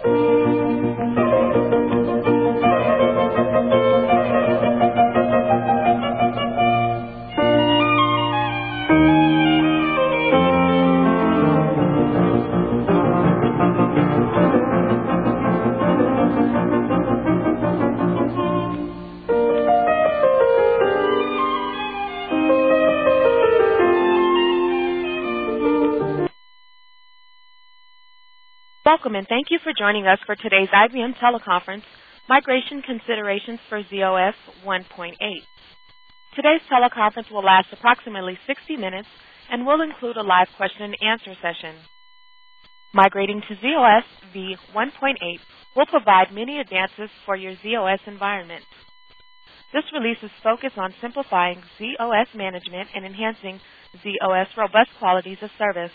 Welcome and thank you for joining us for today's IBM teleconference, Migration Considerations for z/OS 1.8. Today's teleconference will last approximately 60 minutes and will include a live question and answer session. Migrating to z/OS v 1.8 will provide many advances for your z/OS environment. This release is focused on simplifying z/OS management and enhancing z/OS robust qualities of service.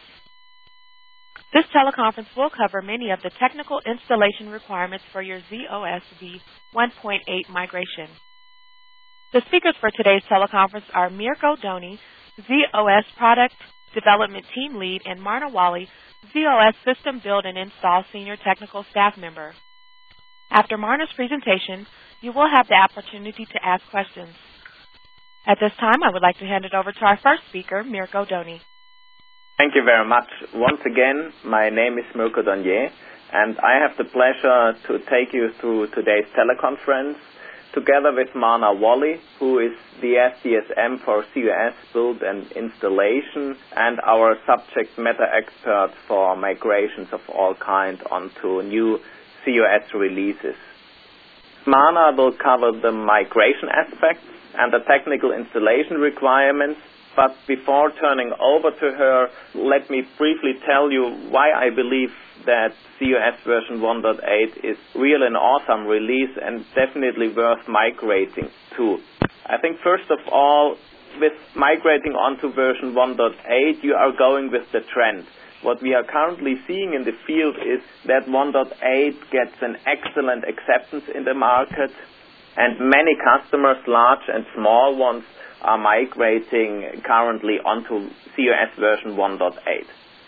This teleconference will cover many of the technical installation requirements for your z/OS v 1.8 migration. The speakers for today's teleconference are Mirko Doni, z/OS Product Development Team Lead, and Marna Wally, z/OS System Build and Install Senior Technical Staff Member. After Marna's presentation, you will have the opportunity to ask questions. At this time, I would like to hand it over to our first speaker, Mirko Doni. Thank you very much. Once again, my name is Mirko Doni, and I have the pleasure to take you through today's teleconference together with Marna Wally, who is the SDSM for z/OS Build and Installation and our subject matter expert for migrations of all kinds onto new z/OS releases. Marna will cover the migration aspects and the technical installation requirements. But before turning over to her, let me briefly tell you why I believe that z/OS version 1.8 is really an awesome release and definitely worth migrating to. I think first of all, with migrating onto version 1.8, you are going with the trend. What we are currently seeing in the field is that 1.8 gets an excellent acceptance in the market, and many customers, large and small ones, are migrating currently onto z/OS version 1.8.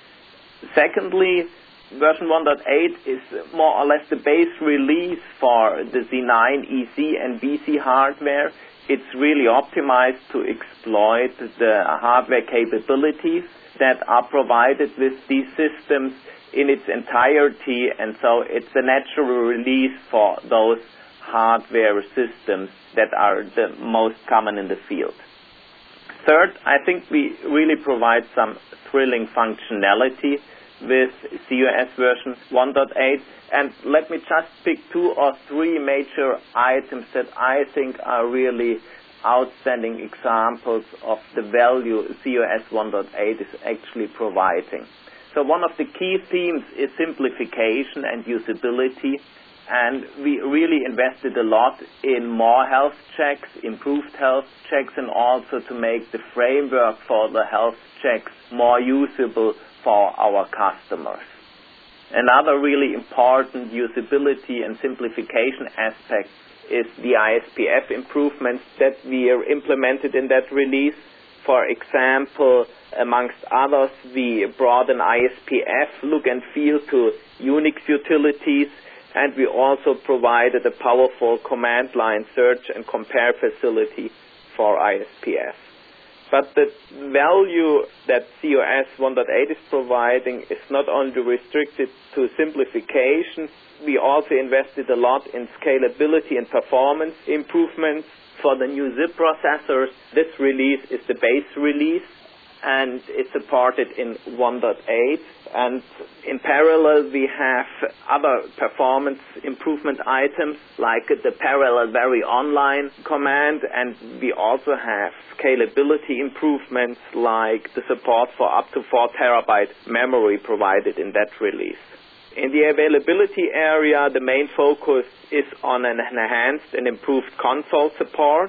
Secondly, version 1.8 is more or less the base release for the Z9, EC, and VC hardware. It's really optimized to exploit the hardware capabilities that are provided with these systems in its entirety, and so it's a natural release for those hardware systems that are the most common in the field. Third, I think we really provide some thrilling functionality with z/OS version 1.8, and let me just pick 2 or 3 major items that I think are really outstanding examples of the value z/OS 1.8 is actually providing. So one of the key themes is simplification and usability. And we really invested a lot in more health checks, improved health checks, and also to make the framework for the health checks more usable for our customers. Another really important usability and simplification aspect is the ISPF improvements that we are implemented in that release. For example, amongst others, we brought an ISPF look and feel to Unix utilities, and we also provided a powerful command line search and compare facility for ISPF. But the value that z/OS 1.8 is providing is not only restricted to simplification, we also invested a lot in scalability and performance improvements for the new ZIP processors. This release is the base release, and it's supported in 1.8. And in parallel, we have other performance improvement items like the parallel vary online command, and we also have scalability improvements like the support for up to 4 terabyte memory provided in that release. In the availability area, the main focus is on an enhanced and improved console support.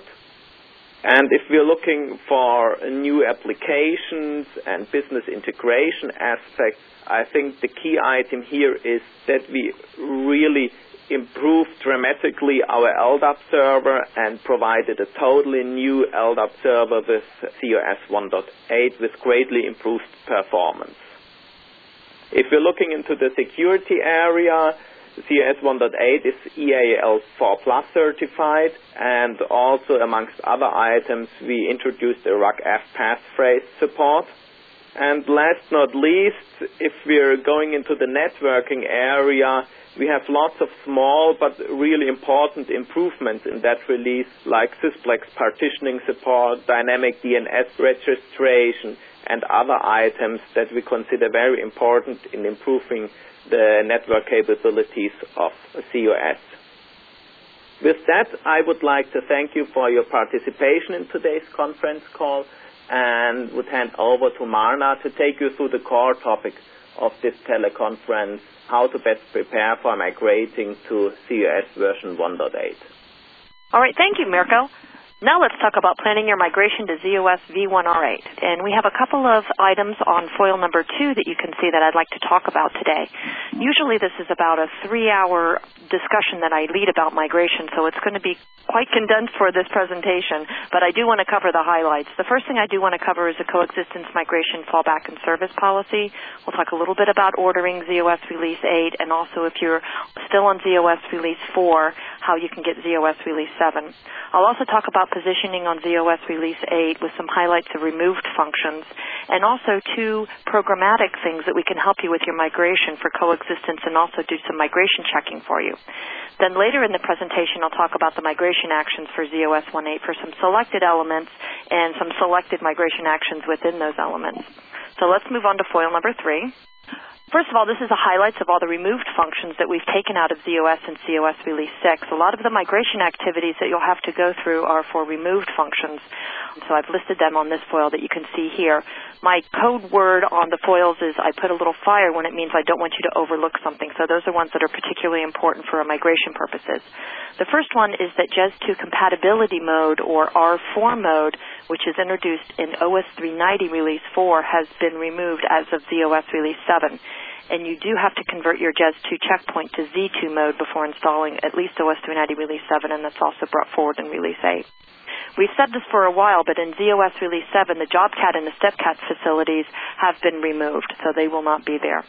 And if we're looking for new applications and business integration aspects, I think the key item here is that we really improved dramatically our LDAP server and provided a totally new LDAP server with z/OS 1.8 with greatly improved performance. If we're looking into the security area, ZOS 1.8 is EAL4 Plus certified, and also amongst other items we introduced the RUGF passphrase support. And last not least, if we're going into the networking area, we have lots of small but really important improvements in that release, like Sysplex partitioning support, dynamic DNS registration, and other items that we consider very important in improving the network capabilities of ZOS. With that, I would like to thank you for your participation in today's conference call, and would hand over to Marna to take you through the core topic of this teleconference, how to best prepare for migrating to ZOS version 1.8. All right, thank you, Mirko. Now let's talk about planning your migration to ZOS V1R8. And we have a couple of items on foil number 2 that you can see that I'd like to talk about today. Usually this is about a 3-hour discussion that I lead about migration, so it's going to be quite condensed for this presentation, but I do want to cover the highlights. The first thing I do want to cover is the coexistence migration fallback and service policy. We'll talk a little bit about ordering ZOS Release 8, and also if you're still on ZOS Release 4, how you can get ZOS Release 7. I'll also talk about positioning on ZOS Release 8 with some highlights of removed functions, and also 2 programmatic things that we can help you with your migration for coexistence, and also do some migration checking for you. Then later in the presentation, I'll talk about the migration actions for ZOS 1.8 for some selected elements and some selected migration actions within those elements. So let's move on to foil number 3. First of all, this is the highlights of all the removed functions that we've taken out of ZOS and ZOS Release 6. A lot of the migration activities that you'll have to go through are for removed functions. So I've listed them on this foil that you can see here. My code word on the foils is I put a little fire when it means I don't want you to overlook something. So those are ones that are particularly important for migration purposes. The first one is that JES2 compatibility mode, or R4 mode, which is introduced in OS 390 Release 4, has been removed as of ZOS Release 7. And you do have to convert your JES2 checkpoint to Z2 mode before installing at least OS 390 Release 7, and that's also brought forward in Release 8. We've said this for a while, but in ZOS Release 7, the JobCat and the StepCat facilities have been removed, so they will not be there.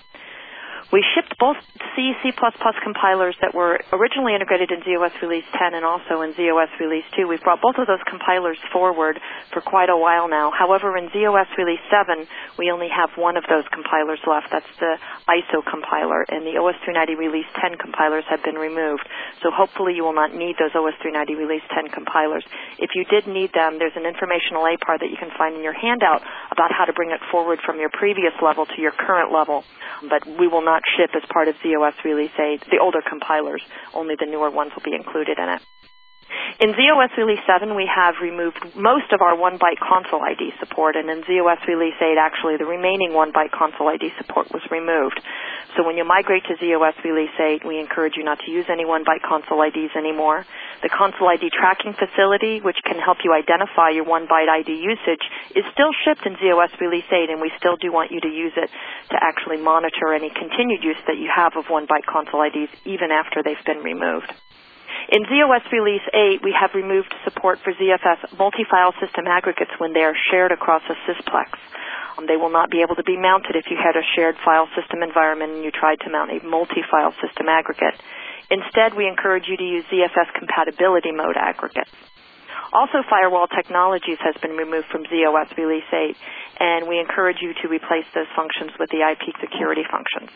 We shipped both C, C++ compilers that were originally integrated in ZOS Release 10 and also in ZOS Release 2. We've brought both of those compilers forward for quite a while now. However, in ZOS Release 7, we only have one of those compilers left. That's the ISO compiler, and the OS 390 Release 10 compilers have been removed. So hopefully you will not need those OS 390 Release 10 compilers. If you did need them, there's an informational APAR that you can find in your handout about how to bring it forward from your previous level to your current level. But we will not ship as part of ZOS Release 8 the older compilers. Only the newer ones will be included in it. In ZOS Release 7, we have removed most of our 1-byte console ID support, and in ZOS Release 8, actually, the remaining 1-byte console ID support was removed. So when you migrate to ZOS Release 8, we encourage you not to use any 1-byte console IDs anymore. The console ID tracking facility, which can help you identify your 1-byte ID usage, is still shipped in ZOS Release 8, and we still do want you to use it to actually monitor any continued use that you have of 1-byte console IDs, even after they've been removed. In ZOS Release 8, we have removed support for ZFS multi-file system aggregates when they are shared across a Sysplex. They will not be able to be mounted if you had a shared file system environment and you tried to mount a multi-file system aggregate. Instead, we encourage you to use ZFS compatibility mode aggregates. Also, Firewall Technologies has been removed from ZOS Release 8, and we encourage you to replace those functions with the IP security functions.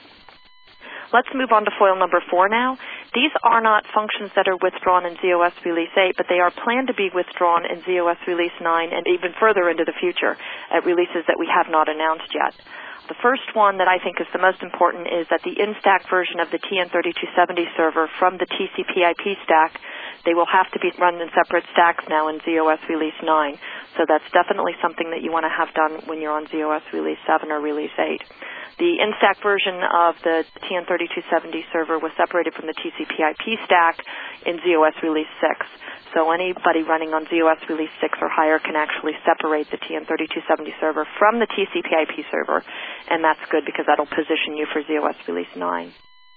Let's move on to foil number 4 now. These are not functions that are withdrawn in ZOS Release 8, but they are planned to be withdrawn in ZOS Release 9 and even further into the future at releases that we have not announced yet. The first one that I think is the most important is that the in-stack version of the TN3270 server from the TCP/IP stack, they will have to be run in separate stacks now in ZOS Release 9. So that's definitely something that you want to have done when you're on ZOS Release 7 or Release 8. The in-stack version of the TN3270 server was separated from the TCP/IP stack in ZOS Release 6. So anybody running on ZOS Release 6 or higher can actually separate the TN3270 server from the TCP/IP server, and that's good because that'll position you for ZOS Release 9.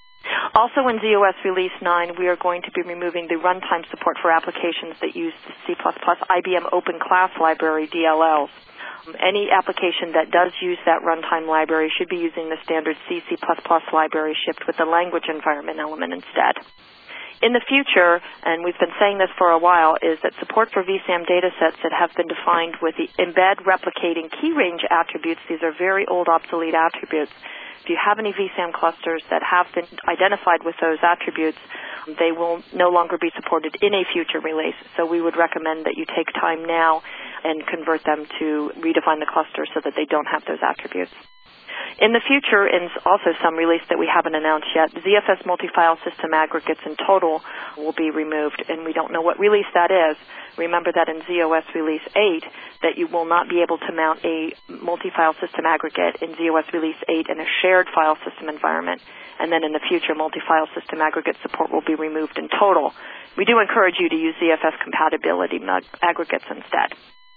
Also in ZOS Release 9, we are going to be removing the runtime support for applications that use the C++ IBM Open Class Library DLLs. Any application that does use that runtime library should be using the standard C++ library shipped with the language environment element instead. In the future, and we've been saying this for a while, is that support for vSAM datasets that have been defined with the embed replicating key range attributes, these are very old obsolete attributes. If you have any vSAM clusters that have been identified with those attributes, they will no longer be supported in a future release. So we would recommend that you take time now and convert them to redefine the cluster so that they don't have those attributes. In the future, and also some release that we haven't announced yet, ZFS multi-file system aggregates in total will be removed, and we don't know what release that is. Remember that in ZOS Release 8 that you will not be able to mount a multi-file system aggregate in ZOS Release 8 in a shared file system environment, and then in the future multi-file system aggregate support will be removed in total. We do encourage you to use ZFS compatibility aggregates instead.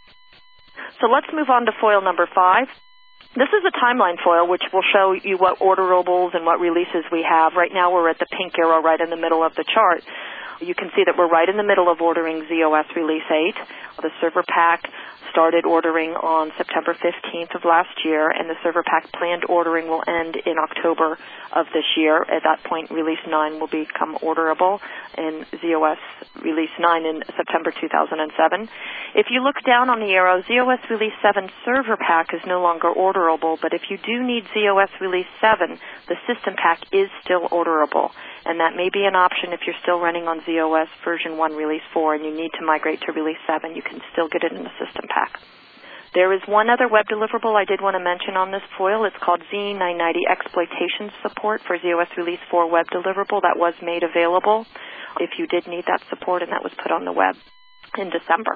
So let's move on to foil number 5. This is a timeline foil, which will show you what orderables and what releases we have. Right now we're at the pink arrow right in the middle of the chart. You can see that we're right in the middle of ordering ZOS Release 8. The server pack started ordering on September 15th of last year, and the server pack planned ordering will end in October of this year. At that point, Release 9 will become orderable in ZOS Release 9 in September 2007. If you look down on the arrow, ZOS Release 7 server pack is no longer orderable, but if you do need ZOS Release 7, the system pack is still orderable, and that may be an option if you're still running on ZOS version 1 Release 4 and you need to migrate to Release 7. You can still get it in the system pack. There is one other web deliverable I did want to mention on this foil. It's called Z990 Exploitation Support for ZOS Release 4 web deliverable. That was made available if you did need that support, and that was put on the web in December.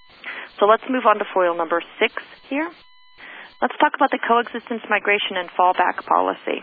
So let's move on to foil number 6 here. Let's talk about the coexistence, migration, and fallback policy.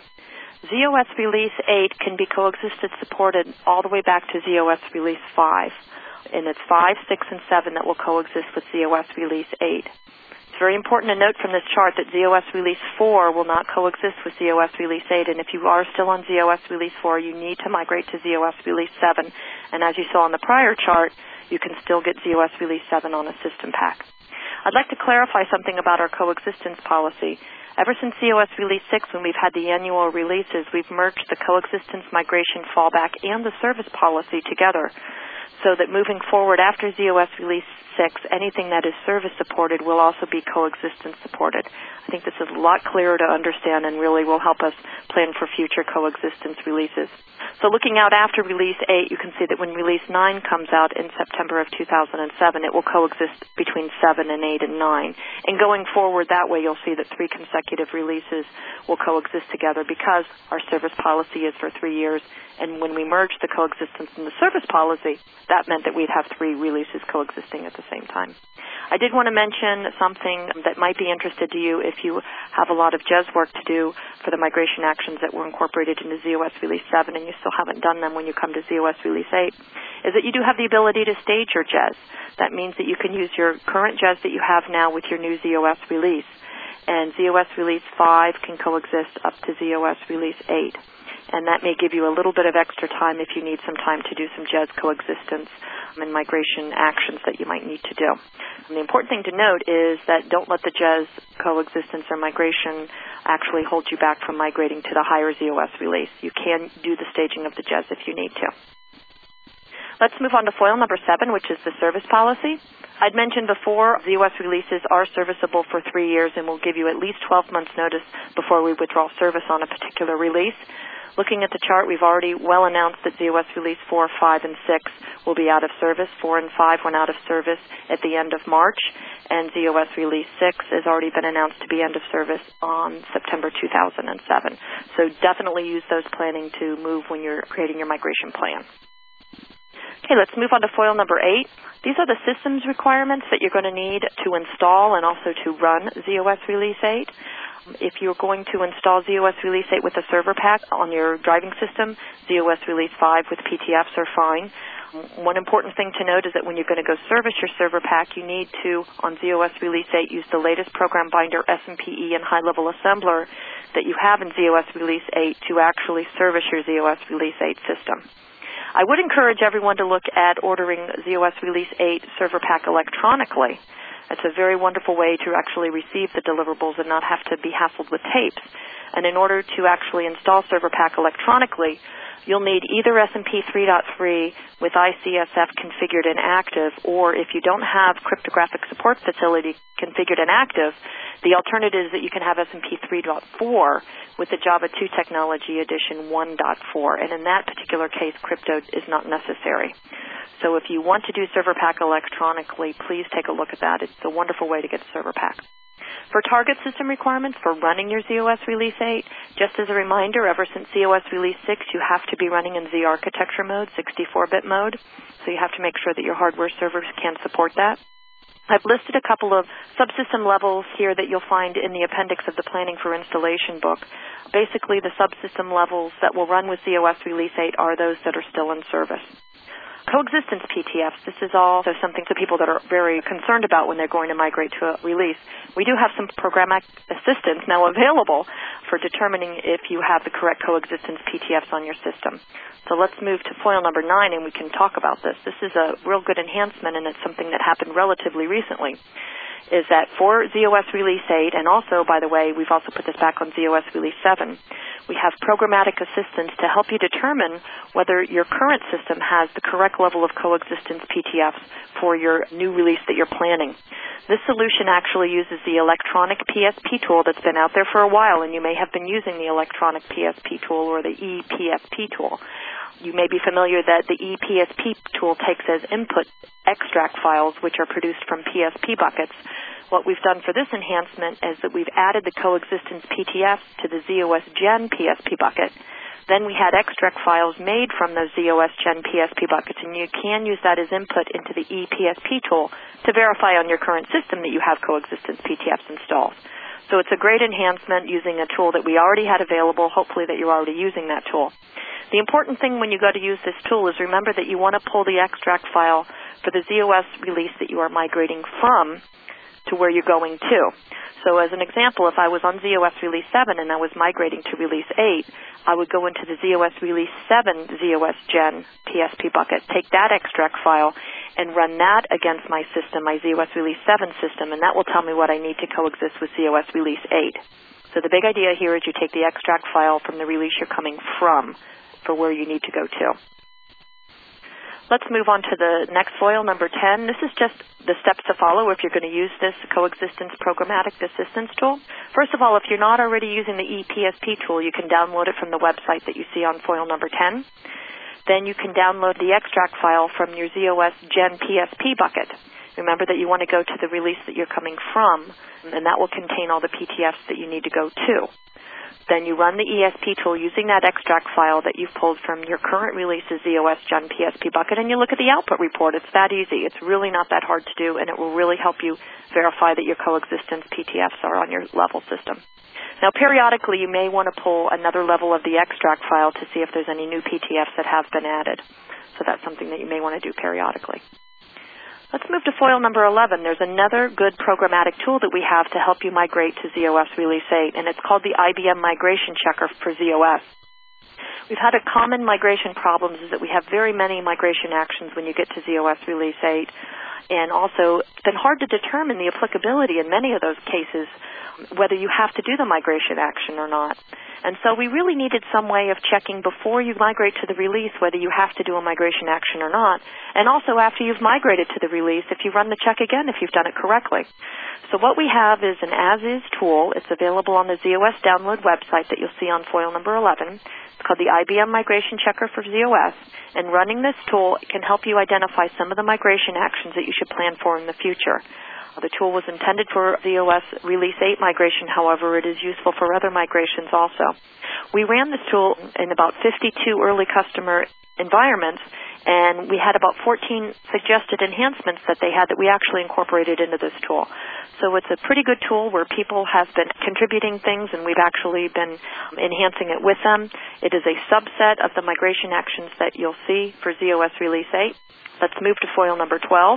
ZOS Release 8 can be coexisted supported all the way back to ZOS Release 5. And it's 5, 6, and 7 that will coexist with ZOS Release 8. It's very important to note from this chart that ZOS Release 4 will not coexist with ZOS Release 8, and if you are still on ZOS Release 4, you need to migrate to ZOS Release 7. And as you saw on the prior chart, you can still get ZOS Release 7 on a system pack. I'd like to clarify something about our coexistence policy. Ever since ZOS Release 6, when we've had the annual releases, we've merged the coexistence, migration, fallback, and the service policy together, so that moving forward after ZOS Release 6, anything that is service supported will also be coexistence supported. I think this is a lot clearer to understand and really will help us plan for future coexistence releases. So looking out after Release 8, you can see that when Release 9 comes out in September of 2007, it will coexist between 7 and 8 and 9. And going forward that way, you'll see that 3 consecutive releases will coexist together because our service policy is for 3 years. And when we merged the coexistence and the service policy, that meant that we'd have 3 releases coexisting at the same time. I did want to mention something that might be interested to you if you have a lot of JES work to do for the migration actions that were incorporated into ZOS Release 7 and you still haven't done them when you come to ZOS Release 8, is that you do have the ability to stage your JES. That means that you can use your current JES that you have now with your new ZOS release. And ZOS Release 5 can coexist up to ZOS Release 8. And that may give you a little bit of extra time if you need some time to do some JES coexistence and migration actions that you might need to do. And the important thing to note is that don't let the JES coexistence or migration actually hold you back from migrating to the higher ZOS release. You can do the staging of the JES if you need to. Let's move on to foil number 7, which is the service policy. I'd mentioned before, ZOS releases are serviceable for 3 years and will give you at least 12 months notice before we withdraw service on a particular release. Looking at the chart, we've already well announced that ZOS Release 4, 5, and 6 will be out of service. 4 and 5 went out of service at the end of March, and ZOS Release 6 has already been announced to be end of service on September 2007. So definitely use those planning to move when you're creating your migration plan. Okay, let's move on to foil number 8. These are the systems requirements that you're going to need to install and also to run ZOS Release 8. If you're going to install ZOS Release 8 with a server pack on your driving system, ZOS Release 5 with PTFs are fine. One important thing to note is that when you're going to go service your server pack, you need to, on ZOS Release 8, use the latest program binder, SMPE, and high-level assembler that you have in ZOS Release 8 to actually service your ZOS Release 8 system. I would encourage everyone to look at ordering ZOS Release 8 server pack electronically, It's a very wonderful way to actually receive the deliverables and not have to be hassled with tapes. And in order to actually install ServerPack electronically, you'll need either SMP 3.3 with ICSF configured and active, or if you don't have cryptographic support facility configured and active, the alternative is that you can have SMP 3.4 with the Java 2 Technology Edition 1.4, and in that particular case, crypto is not necessary. So if you want to do ServerPack electronically, please take a look at that. It's a wonderful way to get ServerPack. For target system requirements for running your z/OS Release 8, just as a reminder, ever since z/OS Release 6, you have to be running in Z architecture mode, 64-bit mode, so you have to make sure that your hardware servers can support that. I've listed a couple of subsystem levels here that you'll find in the appendix of the Planning for Installation book. Basically, the subsystem levels that will run with z/OS Release 8 are those that are still in service. Coexistence PTFs, this is also something to people that are very concerned about when they're going to migrate to a release. We do have some programmatic assistance now available for determining if you have the correct coexistence PTFs on your system. So let's move to foil number 9 and we can talk about this. This is a real good enhancement, and it's something that happened relatively recently, is that for z/OS Release 8, and also, by the way, we've also put this back on z/OS Release 7, we have programmatic assistance to help you determine whether your current system has the correct level of coexistence PTFs for your new release that you're planning. This solution actually uses the electronic PSP tool that's been out there for a while, and you may have been using the electronic PSP tool or the ePSP tool. You may be familiar that the ePSP tool takes as input extract files which are produced from PSP buckets. What we've done for this enhancement is that we've added the coexistence PTFs to the z/OS Gen PSP bucket. Then we had extract files made from those z/OS Gen PSP buckets, and you can use that as input into the ePSP tool to verify on your current system that you have coexistence PTFs installed. So it's a great enhancement using a tool that we already had available, hopefully that you're already using that tool. The important thing when you go to use this tool is remember that you want to pull the extract file for the z/OS release that you are migrating from to where you're going to. So as an example, if I was on z/OS Release 7 and I was migrating to Release 8, I would go into the z/OS Release 7 z/OS Gen PSP bucket, take that extract file, and run that against my system, my z/OS Release 7 system, and that will tell me what I need to coexist with z/OS Release 8. So the big idea here is you take the extract file from the release you're coming from for where you need to go to. Let's move on to the next foil, number 10. This is just the steps to follow if you're going to use this coexistence programmatic assistance tool. First of all, if you're not already using the ePSP tool, you can download it from the website that you see on foil number 10. Then you can download the extract file from your z/OS Gen PSP bucket. Remember that you want to go to the release that you're coming from, and that will contain all the PTFs that you need to go to. Then you run the ESP tool using that extract file that you've pulled from your current release's z/OS Gen PSP bucket, and you look at the output report. It's that easy. It's really not that hard to do, and it will really help you verify that your coexistence PTFs are on your level system. Now, periodically, you may want to pull another level of the extract file to see if there's any new PTFs that have been added. So that's something that you may want to do periodically. Let's move to foil number 11. There's another good programmatic tool that we have to help you migrate to z/OS Release 8, and it's called the IBM Migration Checker for z/OS. We've had a common migration problem is that we have very many migration actions when you get to z/OS Release 8, and also it's been hard to determine the applicability in many of those cases, whether you have to do the migration action or not. And so we really needed some way of checking before you migrate to the release whether you have to do a migration action or not, and also after you've migrated to the release if you run the check again if you've done it correctly. So what we have is an as-is tool. It's available on the z/OS download website that you'll see on foil number 11. It's called the IBM Migration Checker for z/OS, and running this tool can help you identify some of the migration actions that you should plan for in the future. The tool was intended for z/OS Release 8 migration, however, it is useful for other migrations also. We ran this tool in about 52 early customer environments, and we had about 14 suggested enhancements that they had that we actually incorporated into this tool. So it's a pretty good tool where people have been contributing things, and we've actually been enhancing it with them. It is a subset of the migration actions that you'll see for z/OS Release 8. Let's move to foil number 12.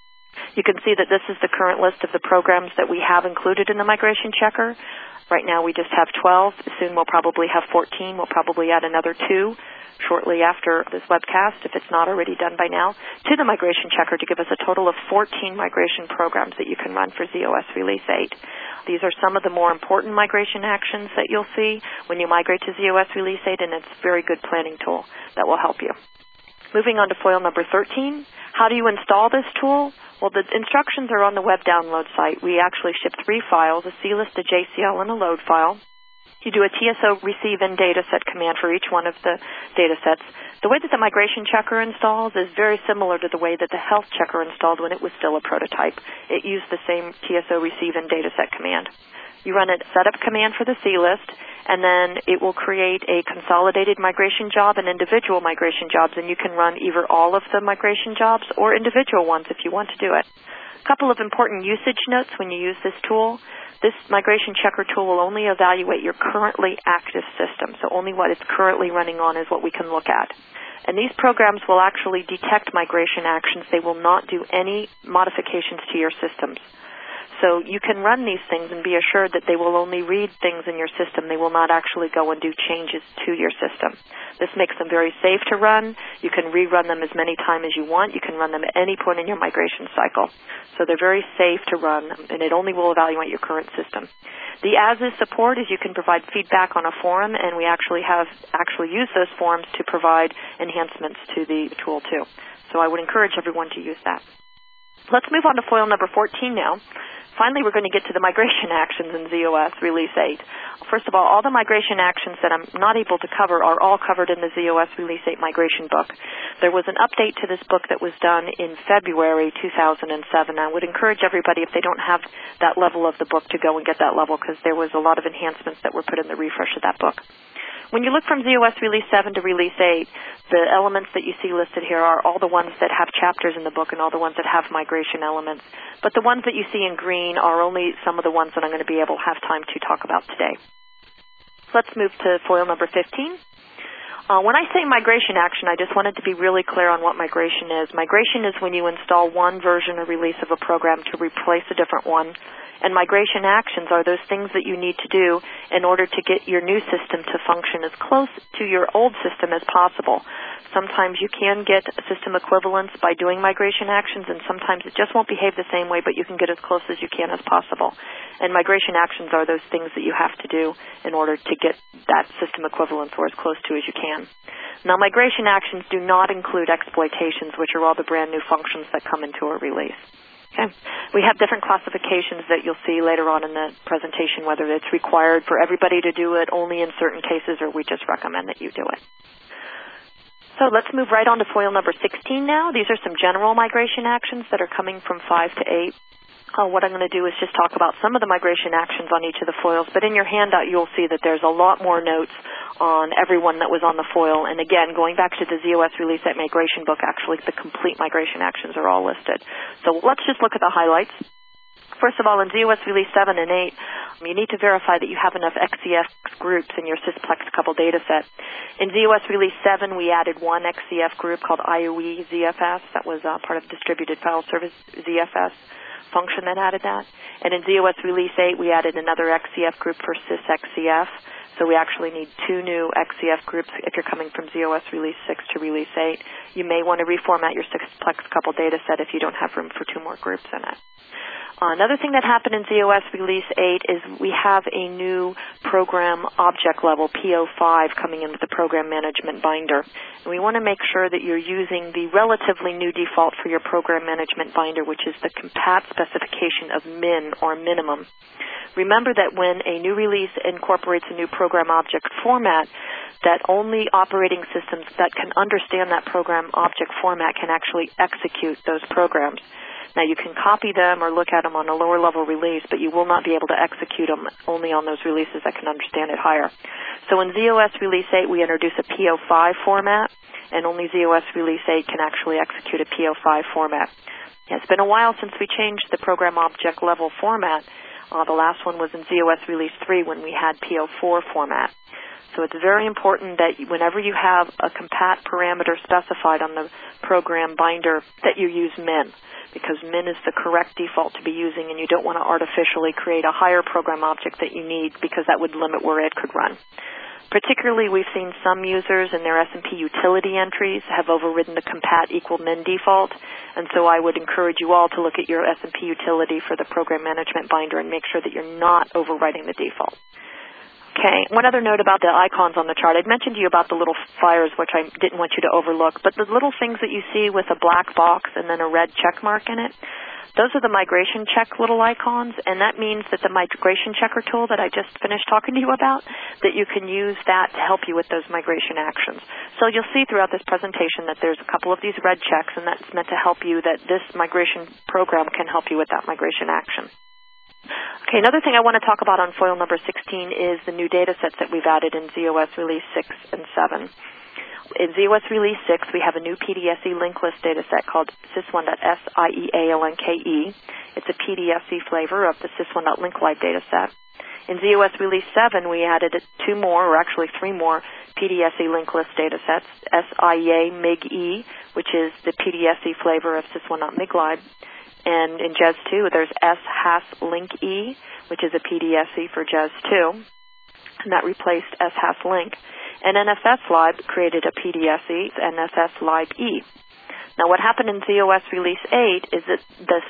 You can see that this is the current list of the programs that we have included in the Migration Checker. Right now we just have 12. Soon we'll probably have 14. We'll probably add another 2. shortly after this webcast, if it's not already done by now, to the Migration Checker to give us a total of 14 migration programs that you can run for ZOS Release 8. These are some of the more important migration actions that you'll see when you migrate to ZOS Release 8, and it's a very good planning tool that will help you. Moving on to foil number 13, how do you install this tool? Well, the instructions are on the web download site. We actually ship 3 files, a CLIST, a JCL, and a load file. You do a TSO receive in dataset command for each one of the datasets. The way that the Migration Checker installs is very similar to the way that the Health Checker installed when it was still a prototype. It used the same TSO receive in dataset command. You run a setup command for the CLIST, and then it will create a consolidated migration job and individual migration jobs, and you can run either all of the migration jobs or individual ones if you want to do it. A couple of important usage notes when you use this tool. This Migration Checker tool will only evaluate your currently active system, so only what it's currently running on is what we can look at. And these programs will actually detect migration actions. They will not do any modifications to your systems. So you can run these things and be assured that they will only read things in your system. They will not actually go and do changes to your system. This makes them very safe to run. You can rerun them as many times as you want. You can run them at any point in your migration cycle. So they're very safe to run, and it only will evaluate your current system. The as-is support is you can provide feedback on a forum, and we actually use those forums to provide enhancements to the tool too. So I would encourage everyone to use that. Let's move on to foil number 14 now. Finally, we're going to get to the migration actions in ZOS Release 8. First of all the migration actions that I'm not able to cover are all covered in the ZOS Release 8 migration book. There was an update to this book that was done in February 2007. I would encourage everybody, if they don't have that level of the book, to go and get that level, because there was a lot of enhancements that were put in the refresh of that book. When you look from ZOS Release 7 to Release 8, the elements that you see listed here are all the ones that have chapters in the book and all the ones that have migration elements. But the ones that you see in green are only some of the ones that I'm going to be able to have time to talk about today. Let's move to foil number 15. When I say migration action, I just wanted to be really clear on what migration is. Migration is when you install one version or release of a program to replace a different one. And migration actions are those things that you need to do in order to get your new system to function as close to your old system as possible. Sometimes you can get system equivalence by doing migration actions, and sometimes it just won't behave the same way, but you can get as close as you can as possible. And migration actions are those things that you have to do in order to get that system equivalence or as close to as you can. Now, migration actions do not include exploitations, which are all the brand new functions that come into a release. Okay. We have different classifications that you'll see later on in the presentation, whether it's required for everybody to do it only in certain cases, or we just recommend that you do it. So let's move right on to foil number 16 now. These are some general migration actions that are coming from 5 to 8. What I'm going to do is just talk about some of the migration actions on each of the foils, but in your handout you'll see that there's a lot more notes on every one that was on the foil. And again, going back to the ZOS Release 8 migration book, actually the complete migration actions are all listed. So let's just look at the highlights. First of all, in ZOS Release 7 and 8, you need to verify that you have enough XCF groups in your sysplex couple data set. In ZOS Release 7, we added one XCF group called IOE ZFS. That was part of Distributed File Service ZFS function that added that. And in ZOS Release 8, we added another XCF group for sysXCF. So we actually need 2 new XCF groups if you're coming from ZOS Release 6 to Release 8. You may want to reformat your sysplex couple data set if you don't have room for 2 more groups in it. Another thing that happened in ZOS Release 8 is we have a new program object level, PO5, coming in with the Program Management Binder. And we want to make sure that you're using the relatively new default for your Program Management Binder, which is the compat specification of min, or minimum. Remember that when a new release incorporates a new program object format, that only operating systems that can understand that program object format can actually execute those programs. Now, you can copy them or look at them on a lower-level release, but you will not be able to execute them only on those releases that can understand it higher. So in ZOS Release 8, we introduce a PO5 format, and only ZOS Release 8 can actually execute a PO5 format. Yeah, it's been a while since we changed the program object level format. The last one was in ZOS Release 3 when we had PO4 format. So it's very important that whenever you have a compat parameter specified on the program binder that you use min, because min is the correct default to be using, and you don't want to artificially create a higher program object that you need, because that would limit where it could run. Particularly, we've seen some users in their S&P utility entries have overridden the compat equal min default, and so I would encourage you all to look at your S&P utility for the program management binder and make sure that you're not overwriting the default. Okay, one other note about the icons on the chart. I'd mentioned to you about the little fires, which I didn't want you to overlook, but the little things that you see with a black box and then a red check mark in it, those are the migration check little icons, and that means that the migration checker tool that I just finished talking to you about, that you can use that to help you with those migration actions. So you'll see throughout this presentation that there's a couple of these red checks, and that's meant to help you that this migration program can help you with that migration action. Okay, another thing I want to talk about on FOIL number 16 is the new data sets that we've added in ZOS Release 6 and 7. In ZOS Release 6, we have a new PDSE link list data set called sys1.siealnke. It's a PDSE flavor of the sys1.linklib data set. In ZOS Release 7, we added two more, or actually three more, PDSE link list data sets, SIA-MIG-E, which is the PDSE flavor of sys1.miglib. And in JES 2, there's SHAS-LINK-E, which is a PDSE for JES 2, and that replaced SHAS-LINK. And NFS-LIB created a PDSE, NFS-LIB-E. Now, what happened in ZOS Release 8 is that the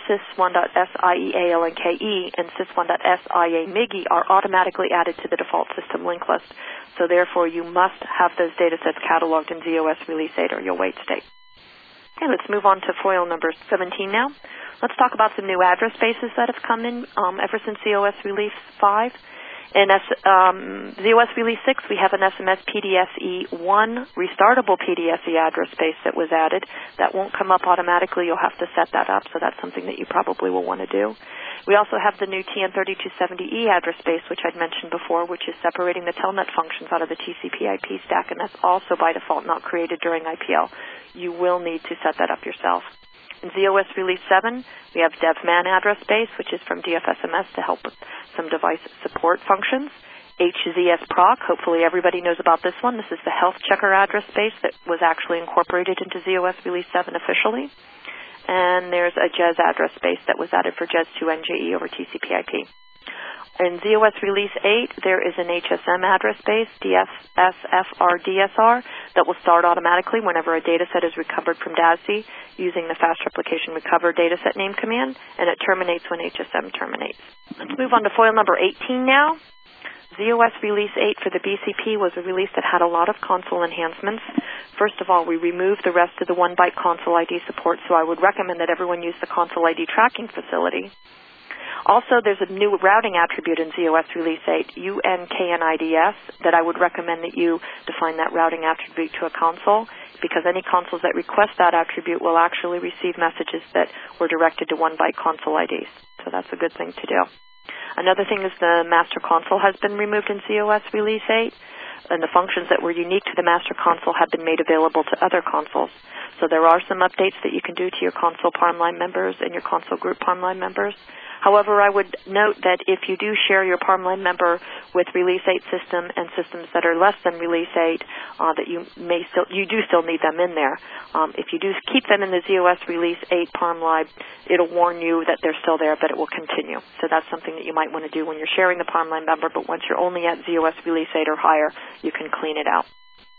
sys1.siealnke and sys1.siamigi are automatically added to the default system link list. So, therefore, you must have those data sets cataloged in ZOS Release 8 or you'll wait state. Okay, let's move on to FOIL number 17 now. Let's talk about some new address spaces that have come in ever since ZOS Release 5. In ZOS Release 6, we have an SMS PDSE1 restartable PDSE address space that was added. That won't come up automatically. You'll have to set that up, so that's something that you probably will want to do. We also have the new TN3270E address space, which I'd mentioned before, which is separating the telnet functions out of the TCP/IP stack, and that's also by default not created during IPL. You will need to set that up yourself. In ZOS Release 7, we have DevMan address space, which is from DFSMS to help with some device support functions. HZSProc, hopefully everybody knows about this one. This is the health checker address space that was actually incorporated into ZOS Release 7 officially. And there's a JES address space that was added for JES 2 NJE over TCP/IP. In ZOS Release 8, there is an HSM address space, DFSFRDSR, that will start automatically whenever a data set is recovered from DASI using the Fast Replication Recover dataset name command, and it terminates when HSM terminates. Let's move on to FOIL number 18 now. ZOS Release 8 for the BCP was a release that had a lot of console enhancements. First of all, we removed the rest of the 1-byte console ID support, so I would recommend that everyone use the console ID tracking facility. Also, there's a new routing attribute in ZOS Release 8, UNKNIDS, that I would recommend that you define that routing attribute to a console, because any consoles that request that attribute will actually receive messages that were directed to 1-byte console IDs. So that's a good thing to do. Another thing is the master console has been removed in ZOS Release 8, and the functions that were unique to the master console have been made available to other consoles. So there are some updates that you can do to your console PARM-line members and your console group PARM-line members. However, I would note that if you do share your PARM-line member with Release 8 system and systems that are less than Release 8, that you do still need them in there. If you do keep them in the ZOS Release 8 PARM-Lib, it'll warn you that they're still there, but it will continue. So that's something that you might want to do when you're sharing the PARM-Line member, but once you're only at ZOS Release 8 or higher, you can clean it out.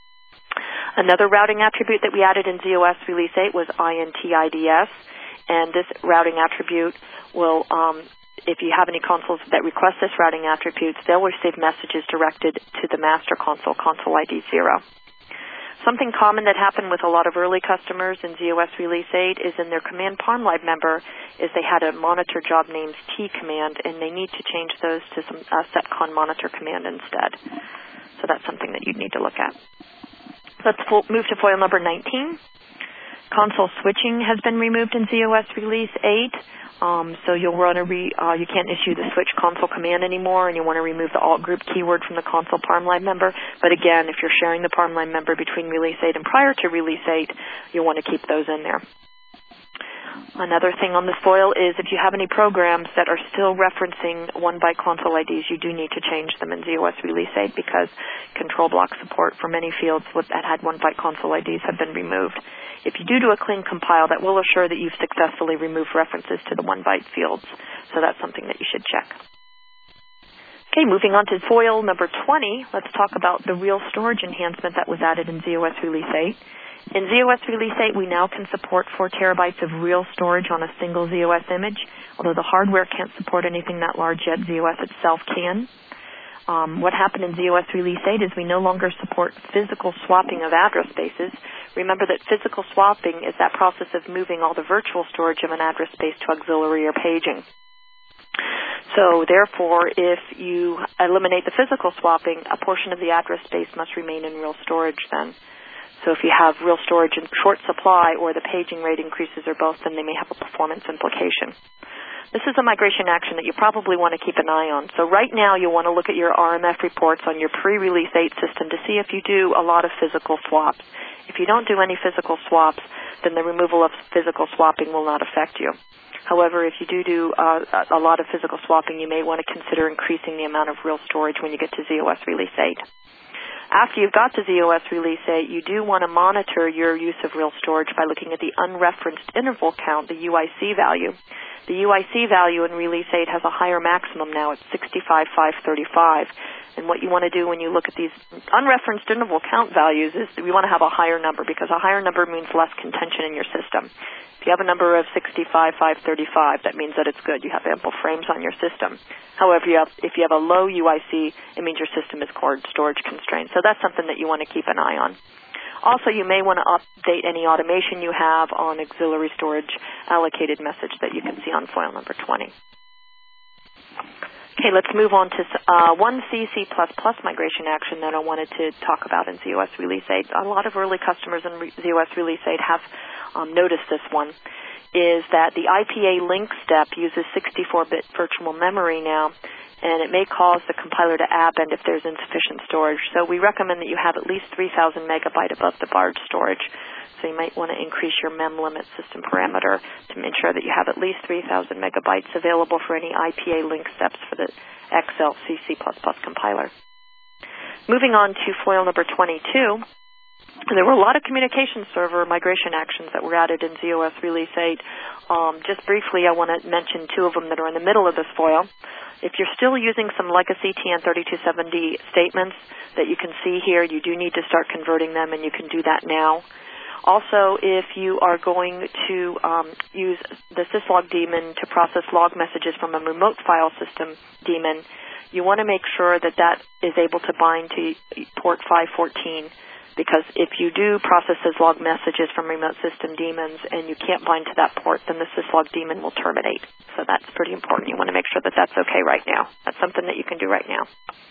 Another routing attribute that we added in ZOS Release 8 was INTIDS, and this routing attribute will, if you have any consoles that request this routing attribute, they'll receive messages directed to the master console, console ID 0. Something common that happened with a lot of early customers in ZOS Release 8 is in their command PARM-Lib member is they had a monitor job names T command, and they need to change those to some setcon monitor command instead. So that's something that you'd need to look at. Let's move to FOIL number 19. Console switching has been removed in ZOS Release 8. So you'll want to you can't issue the switch console command anymore, and you want to remove the alt group keyword from the console PARM-Line member. But again, if you're sharing the PARM-Line member between Release 8 and prior to Release 8, you'll want to keep those in there. Another thing on this FOIL is if you have any programs that are still referencing 1-byte console IDs, you do need to change them in ZOS Release 8 because control block support for many fields that had 1-byte console IDs have been removed. If you do a clean compile, that will assure that you've successfully removed references to the 1-byte fields. So that's something that you should check. Okay, moving on to foil number 20, let's talk about the real storage enhancement that was added in z/OS Release 8. In z/OS Release 8, we now can support 4 terabytes of real storage on a single z/OS image. Although the hardware can't support anything that large yet, z/OS itself can. What happened in z/OS Release 8 is we no longer support physical swapping of address spaces. Remember that physical swapping is that process of moving all the virtual storage of an address space to auxiliary or paging. So therefore, if you eliminate the physical swapping, a portion of the address space must remain in real storage then. So if you have real storage in short supply or the paging rate increases or both, then they may have a performance implication. This is a migration action that you probably want to keep an eye on. So right now you'll want to look at your RMF reports on your pre-Release 8 system to see if you do a lot of physical swaps. If you don't do any physical swaps, then the removal of physical swapping will not affect you. However, if you do a lot of physical swapping, you may want to consider increasing the amount of real storage when you get to z/OS Release 8. After you've got to z/OS Release 8, you do want to monitor your use of real storage by looking at the unreferenced interval count, the UIC value. The UIC value in Release 8 has a higher maximum now. It's 65,535. And what you want to do when you look at these unreferenced interval count values is that we want to have a higher number, because a higher number means less contention in your system. If you have a number of 65,535, that means that it's good. You have ample frames on your system. However, if you have a low UIC, it means your system is storage constrained. So that's something that you want to keep an eye on. Also, you may want to update any automation you have on auxiliary storage allocated message that you can see on foil number 20. Okay, let's move on to one C++ migration action that I wanted to talk about in z/OS Release 8. A lot of early customers in z/OS Release 8 have noticed this one, is that the IPA link step uses 64-bit virtual memory now, and it may cause the compiler to append if there's insufficient storage. So we recommend that you have at least 3,000 megabyte above the barred storage. So you might want to increase your mem limit system parameter to ensure that you have at least 3,000 megabytes available for any IPA link steps for the XLC C++ compiler. Moving on to foil number 22, there were a lot of communication server migration actions that were added in z/OS Release 8. Just briefly, I want to mention 2 of them that are in the middle of this foil. If you're still using some legacy TN3270 statements that you can see here, you do need to start converting them, and you can do that now. Also, if you are going to use the syslog daemon to process log messages from a remote file system daemon, you want to make sure that that is able to bind to port 514, because if you do process syslog messages from remote system daemons and you can't bind to that port, then the syslog daemon will terminate. So that's pretty important. You want to make sure that that's okay right now. That's something that you can do right now.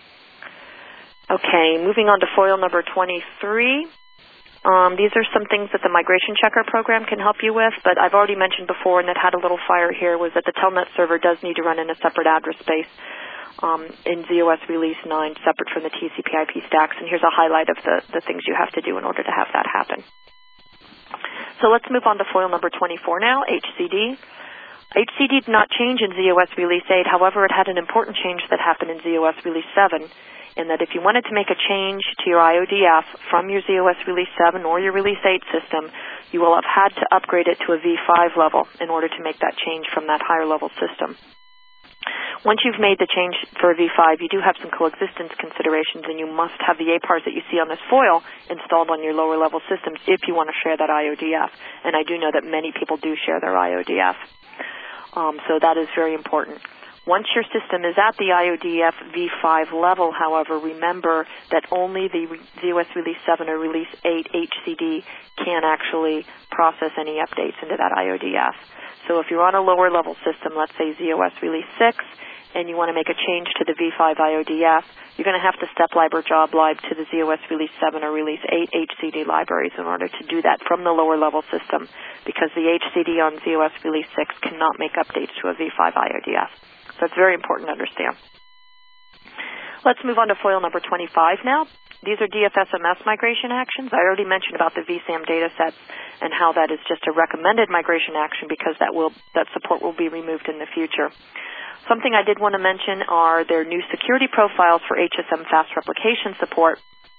Okay, moving on to foil number 23. These are some things that the Migration Checker program can help you with, but I've already mentioned before, and that had a little fire here, was that the Telnet server does need to run in a separate address space in z/OS Release 9, separate from the TCP/IP stacks, and here's a highlight of the things you have to do in order to have that happen. So let's move on to foil number 24 now, HCD. HCD did not change in z/OS Release 8, however, it had an important change that happened in z/OS Release 7, in that if you wanted to make a change to your IODF from your z/OS Release 7 or your Release 8 system, you will have had to upgrade it to a V5 level in order to make that change from that higher level system. Once you've made the change for a V5, you do have some coexistence considerations, and you must have the APARs that you see on this foil installed on your lower level systems if you want to share that IODF. And I do know that many people do share their IODF. So that is very important. Once your system is at the IODF V5 level, however, remember that only the z/OS Release 7 or Release 8 HCD can actually process any updates into that IODF. So if you're on a lower level system, let's say z/OS Release 6, and you want to make a change to the V5 IODF, you're going to have to step lib or job lib to the z/OS Release 7 or Release 8 HCD libraries in order to do that from the lower level system, because the HCD on z/OS Release 6 cannot make updates to a V5 IODF. So it's very important to understand. Let's move on to foil number 25 now. These are DFSMS migration actions. I already mentioned about the VSAM datasets and how that is just a recommended migration action because that support will be removed in the future. Something I did want to mention are their new security profiles for HSM fast replication support.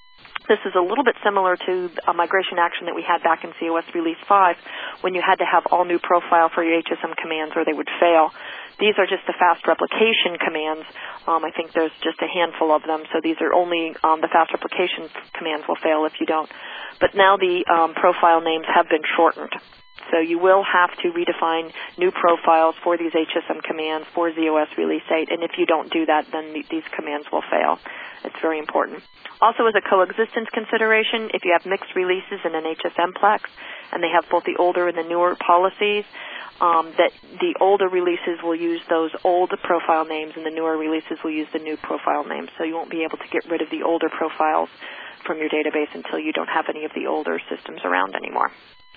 This is a little bit similar to a migration action that we had back in COS Release 5 when you had to have all new profile for your HSM commands or they would fail. These are just the fast replication commands. I think there's just a handful of them, so these are only the fast replication commands will fail if you don't. But now the profile names have been shortened. So you will have to redefine new profiles for these HSM commands for ZOS Release 8, and if you don't do that, then these commands will fail. It's very important. Also, as a coexistence consideration, if you have mixed releases in an HSMplex, and they have both the older and the newer policies, that the older releases will use those old profile names, and the newer releases will use the new profile names. So you won't be able to get rid of the older profiles from your database until you don't have any of the older systems around anymore.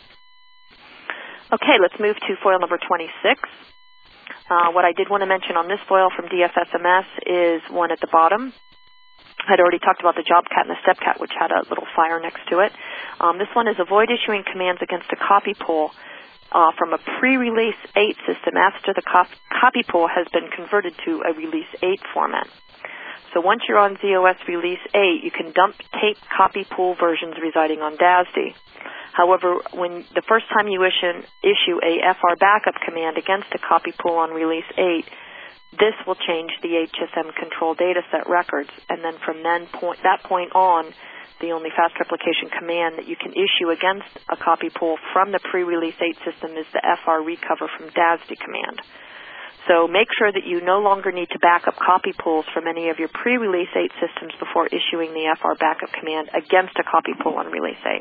Okay, let's move to FOIL number 26. What I did want to mention on this FOIL from DFSMS is one at the bottom. I'd already talked about the JobCat and the StepCat, which had a little fire next to it. This one is avoid issuing commands against a copy pool from a pre-release 8 system after the copy pool has been converted to a release 8 format. So once you're on ZOS Release 8, you can dump tape copy pool versions residing on DASD. However, when the first time you issue a FR backup command against a copy pool on Release 8, this will change the HSM control dataset records, and then from that point on, the only fast replication command that you can issue against a copy pool from the pre-release 8 system is the FR recover from DASD command. So make sure that you no longer need to back up copy pools from any of your pre-release 8 systems before issuing the FR backup command against a copy pool on Release 8.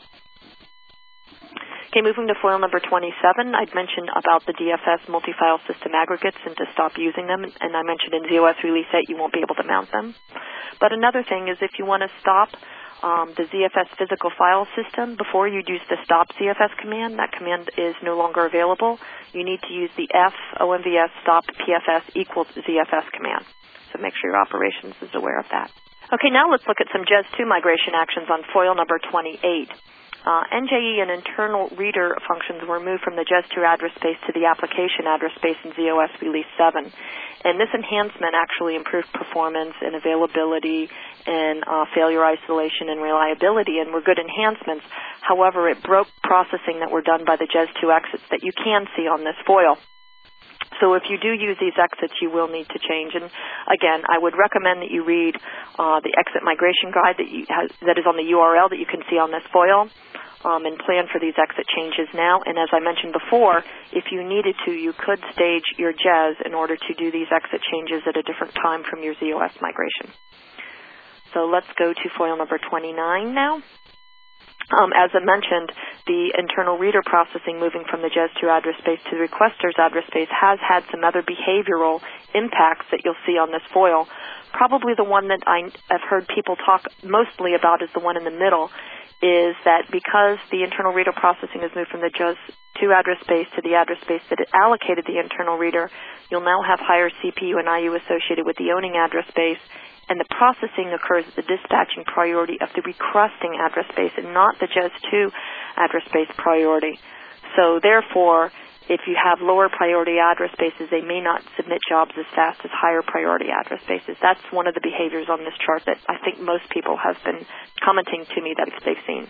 Okay, moving to FOIL number 27, I'd mentioned about the DFS multi-file system aggregates and to stop using them, and I mentioned in ZOS Release 8 you won't be able to mount them. But another thing is if you want to stop the ZFS physical file system before you use the stop ZFS command, that command is no longer available. You need to use the OMVS stop PFS equals ZFS command. So make sure your operations is aware of that. Okay, now let's look at some JES2 migration actions on FOIL number 28. NJE and internal reader functions were moved from the JES2 address space to the application address space in ZOS Release 7. And this enhancement actually improved performance and availability and failure isolation and reliability, and were good enhancements. However, it broke processing that were done by the JES2 exits that you can see on this FOIL. So if you do use these exits, you will need to change. And again, I would recommend that you read the exit migration guide that is on the URL that you can see on this FOIL, and plan for these exit changes now. And as I mentioned before, if you needed to, you could stage your JES in order to do these exit changes at a different time from your ZOS migration. So let's go to FOIL number 29 now. As I mentioned, the internal reader processing moving from the JES2 address space to the requester's address space has had some other behavioral impacts that you'll see on this FOIL. Probably the one that I've heard people talk mostly about is the one in the middle, is that because the internal reader processing has moved from the JES2 address space to the address space that it allocated the internal reader, you'll now have higher CPU and IU associated with the owning address space, and the processing occurs at the dispatching priority of the requesting address space and not the JES2 address space priority. So therefore, if you have lower priority address spaces, they may not submit jobs as fast as higher priority address spaces. That's one of the behaviors on this chart that I think most people have been commenting to me that they've seen.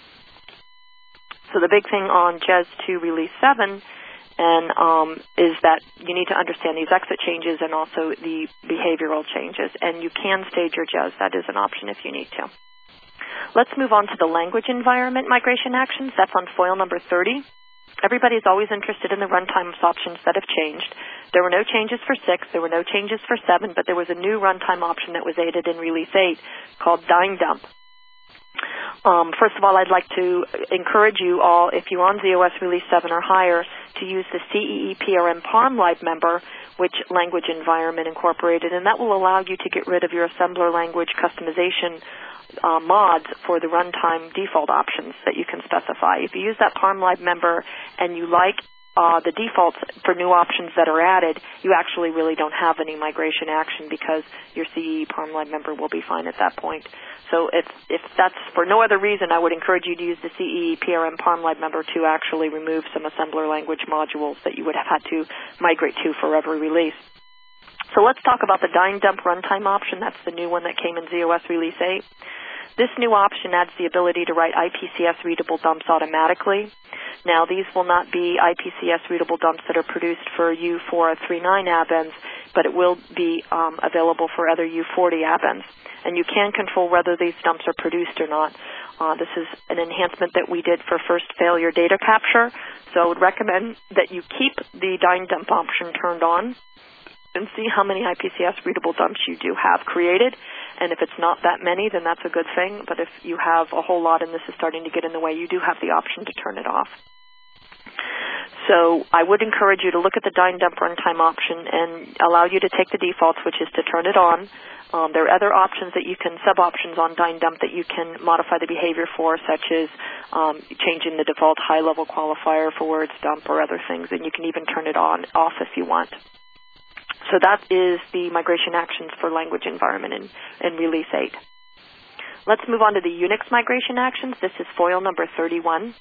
So the big thing on JES2 Release 7 is that you need to understand these exit changes and also the behavioral changes. And you can stage your JES. That is an option if you need to. Let's move on to the language environment migration actions. That's on FOIL number 30. Everybody is always interested in the runtime options that have changed. There were no changes for 6. There were no changes for 7, but there was a new runtime option that was added in Release 8 called dying dump. First of all, I'd like to encourage you all, if you're on ZOS Release 7 or higher, to use the CEE PRM PalmLive member, which language environment incorporated, and that will allow you to get rid of your assembler language customization mods for the runtime default options that you can specify. If you use that PalmLive member and you like the defaults for new options that are added, you actually really don't have any migration action because your CEE PalmLive member will be fine at that point. So if that's for no other reason, I would encourage you to use the CEE PRM PalmLive member to actually remove some assembler language modules that you would have had to migrate to for every release. So let's talk about the dying dump runtime option. That's the new one that came in ZOS Release 8. This new option adds the ability to write IPCS readable dumps automatically. Now, these will not be IPCS readable dumps that are produced for U439 add-ins, but it will be available for other U40 add-ins. And you can control whether these dumps are produced or not. This is an enhancement that we did for first failure data capture, so I would recommend that you keep the dyne dump option turned on and see how many IPCS readable dumps you do have created. And if it's not that many, then that's a good thing. But if you have a whole lot and this is starting to get in the way, you do have the option to turn it off. So I would encourage you to look at the dyne dump runtime option and allow you to take the defaults, which is to turn it on. There are other options that you can, sub-options on dyne dump that you can modify the behavior for, such as changing the default high-level qualifier for words dump or other things, and you can even turn it off if you want. So that is the migration actions for language environment in Release 8. Let's move on to the Unix migration actions. This is FOIL number 31.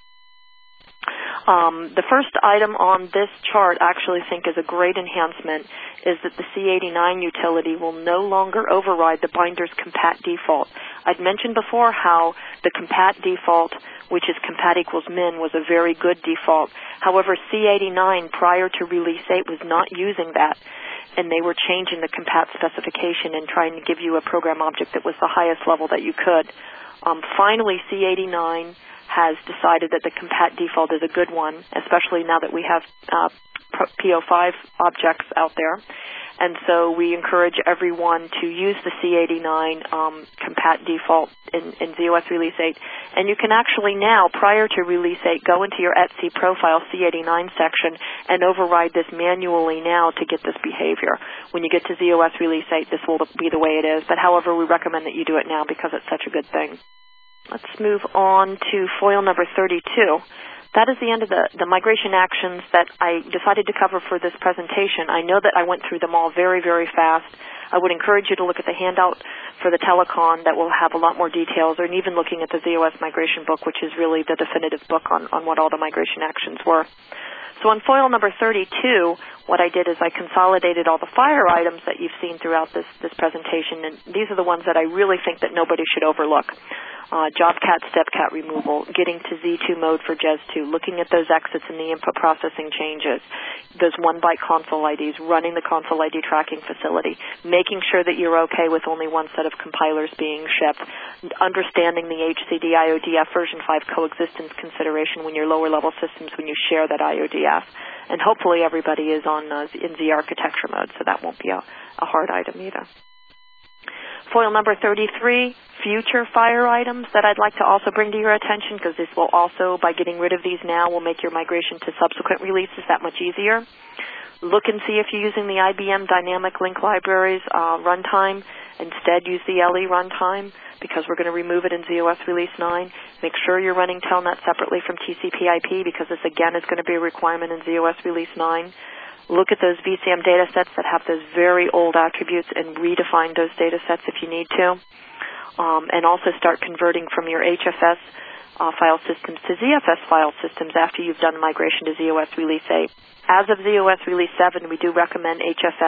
The first item on this chart I actually think is a great enhancement is that the C89 utility will no longer override the binder's compat default. I'd mentioned before how the compat default, which is compat equals min, was a very good default. However, C89 prior to Release 8 was not using that, and they were changing the compat specification and trying to give you a program object that was the highest level that you could. Finally, C89 has decided that the compat default is a good one, especially now that we have PO5 objects out there. And so we encourage everyone to use the C89 compat default in ZOS Release 8. And you can actually now, prior to Release 8, go into your etc profile C89 section and override this manually now to get this behavior. When you get to ZOS Release 8, this will be the way it is. But however, we recommend that you do it now because it's such a good thing. Let's move on to FOIL number 32. That is the end of the migration actions that I decided to cover for this presentation. I know that I went through them all very, very fast. I would encourage you to look at the handout for the telecon that will have a lot more details, or even looking at the ZOS migration book, which is really the definitive book on what all the migration actions were. So on FOIL number 32, what I did is I consolidated all the fire items that you've seen throughout this presentation, and these are the ones that I really think that nobody should overlook. JobCat, StepCat removal, getting to Z2 mode for JES2, looking at those exits and the input processing changes, those 1-byte console IDs, running the console ID tracking facility, making sure that you're okay with only one set of compilers being shipped, understanding the HCD IODF version 5 coexistence consideration when you're lower-level systems, when you share that IODF. And hopefully everybody is in Z architecture mode, so that won't be a hard item either. FOIL number 33, future fire items that I'd like to also bring to your attention, because this will also, by getting rid of these now, will make your migration to subsequent releases that much easier. Look and see if you're using the IBM Dynamic Link Libraries runtime. Instead, use the LE runtime, because we're going to remove it in ZOS Release 9. Make sure you're running Telnet separately from TCP/IP, because this, again, is going to be a requirement in ZOS Release 9. Look at those VCM data sets that have those very old attributes and redefine those data sets if you need to. And also start converting from your HFS file systems to ZFS file systems after you've done migration to ZOS Release 8. As of ZOS Release 7, we do recommend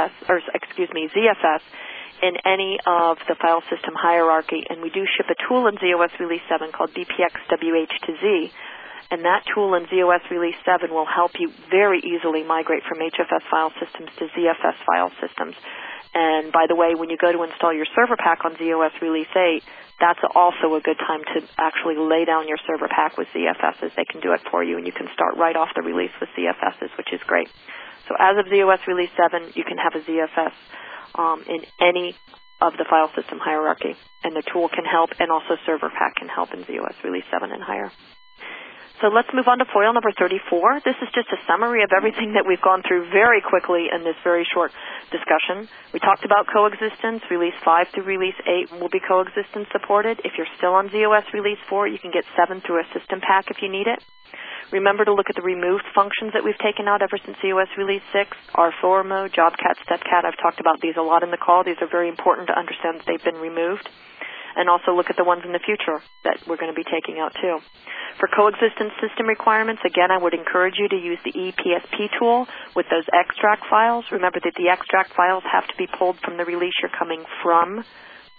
ZFS in any of the file system hierarchy, and we do ship a tool in ZOS Release 7 called BPX-WH2Z. And that tool in ZOS Release 7 will help you very easily migrate from HFS file systems to ZFS file systems. And by the way, when you go to install your server pack on ZOS Release 8, that's also a good time to actually lay down your server pack with ZFSs. They can do it for you, and you can start right off the release with ZFSs, which is great. So as of ZOS Release 7, you can have a ZFS in any of the file system hierarchy. And the tool can help, and also server pack can help in ZOS Release 7 and higher. So let's move on to FOIL number 34. This is just a summary of everything that we've gone through very quickly in this very short discussion. We talked about coexistence. Release 5 through Release 8 will be coexistence supported. If you're still on ZOS Release 4, you can get 7 through a system pack if you need it. Remember to look at the removed functions that we've taken out ever since ZOS Release 6, R4 mode, JobCat, StepCat. I've talked about these a lot in the call. These are very important to understand that they've been removed. And also look at the ones in the future that we're going to be taking out too. For coexistence system requirements, again, I would encourage you to use the EPSP tool with those extract files. Remember that the extract files have to be pulled from the release you're coming from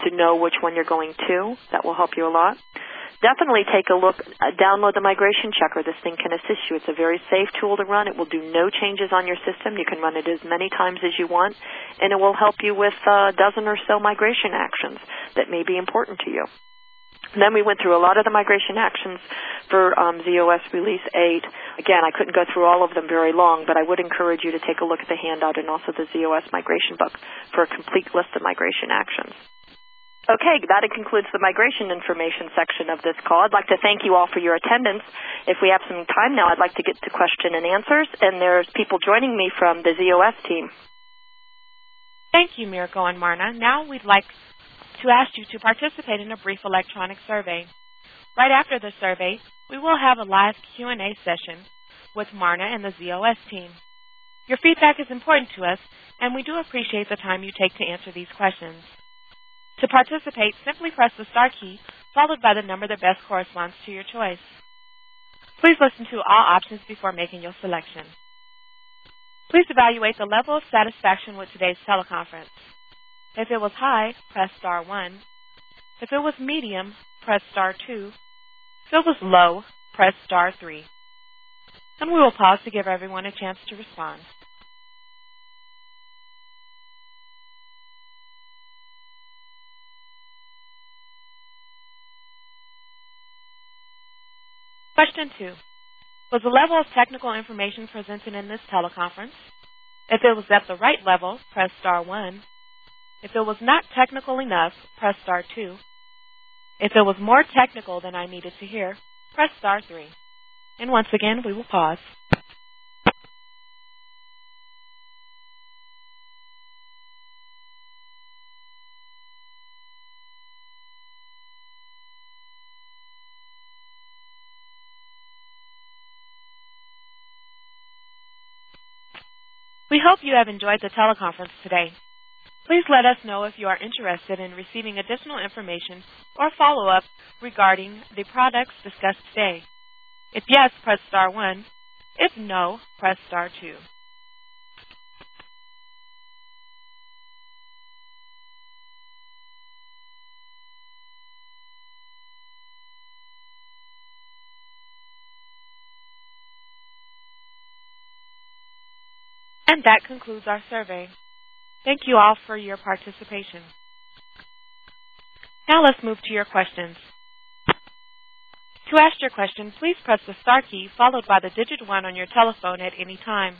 to know which one you're going to. That will help you a lot. Definitely take a look, download the Migration Checker. This thing can assist you. It's a very safe tool to run. It will do no changes on your system. You can run it as many times as you want, and it will help you with a dozen or so migration actions that may be important to you. And then we went through a lot of the migration actions for ZOS Release 8. Again, I couldn't go through all of them very long, but I would encourage you to take a look at the handout and also the ZOS Migration Book for a complete list of migration actions. Okay, that concludes the migration information section of this call. I'd like to thank you all for your attendance. If we have some time now, I'd like to get to question and answers, and there's people joining me from the ZOS team. Thank you, Mirko and Marna. Now we'd like to ask you to participate in a brief electronic survey. Right after the survey, we will have a live Q&A session with Marna and the ZOS team. Your feedback is important to us, and we do appreciate the time you take to answer these questions. To participate, simply press the star key, followed by the number that best corresponds to your choice. Please listen to all options before making your selection. Please evaluate the level of satisfaction with today's teleconference. If it was high, press star 1. If it was medium, press star 2. If it was low, press star 3. And we will pause to give everyone a chance to respond. Question 2. Was the level of technical information presented in this teleconference? If it was at the right level, press star 1. If it was not technical enough, press star 2. If it was more technical than I needed to hear, press star 3. And once again, we will pause. We hope you have enjoyed the teleconference today. Please let us know if you are interested in receiving additional information or follow-up regarding the products discussed today. If yes, press star 1. If no, press star 2. And that concludes our survey. Thank you all for your participation. Now let's move to your questions. To ask your question, please press the star key followed by the digit 1 on your telephone at any time.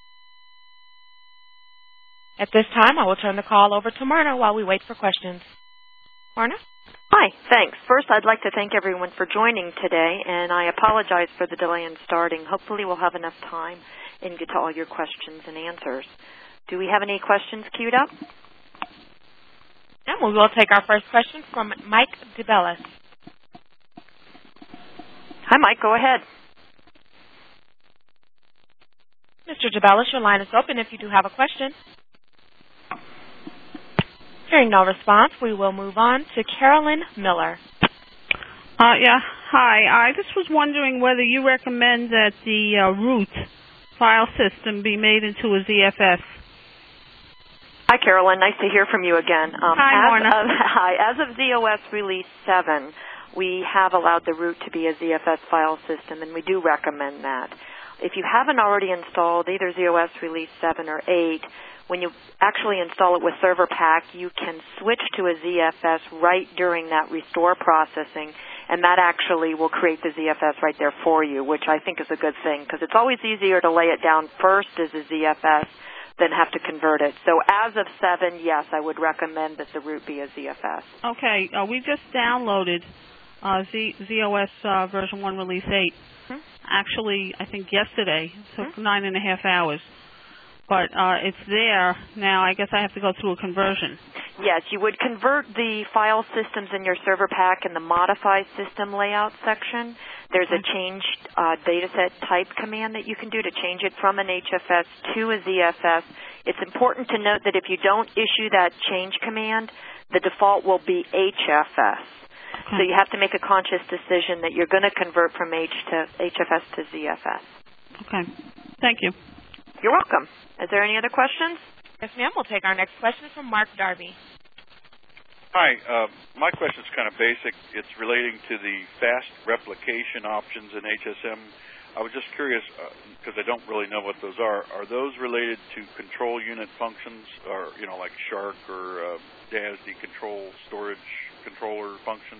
At this time, I will turn the call over to Marna while we wait for questions. Marna? Hi, thanks. First, I'd like to thank everyone for joining today, and I apologize for the delay in starting. Hopefully we'll have enough time and get to all your questions and answers. Do we have any questions queued up? And we will take our first question from Mike DeBellis. Hi, Mike. Go ahead. Mr. DeBellis, your line is open if you do have a question. Hearing no response, we will move on to Carolyn Miller. Yeah. Hi. I just was wondering whether you recommend that the root file system be made into a ZFS. Hi, Carolyn. Nice to hear from you again. Hi, Marna. As of ZOS Release 7, we have allowed the root to be a ZFS file system, and we do recommend that. If you haven't already installed either ZOS Release 7 or 8, when you actually install it with Server Pack, you can switch to a ZFS right during that restore processing, and that actually will create the ZFS right there for you, which I think is a good thing, because it's always easier to lay it down first as a ZFS than have to convert it. So as of 7, yes, I would recommend that the root be a ZFS. Okay. We just downloaded ZOS version 1 Release 8. Actually, I think yesterday. It took 9.5 hours. But it's there. Now I guess I have to go through a conversion. Yes, you would convert the file systems in your Server Pack in the Modify System Layout section. There's a change dataset type command that you can do to change it from an HFS to a ZFS. It's important to note that if you don't issue that change command, the default will be HFS. So you have to make a conscious decision that you're going to convert from HFS to ZFS. Okay. Thank you. You're welcome. Is there any other questions? Yes, ma'am. We'll take our next question from Mark Darby. Hi. My question is kind of basic. It's relating to the fast replication options in HSM. I was just curious, because I don't really know what those are. Are those related to control unit functions, or like Shark or DASD control storage controller functions?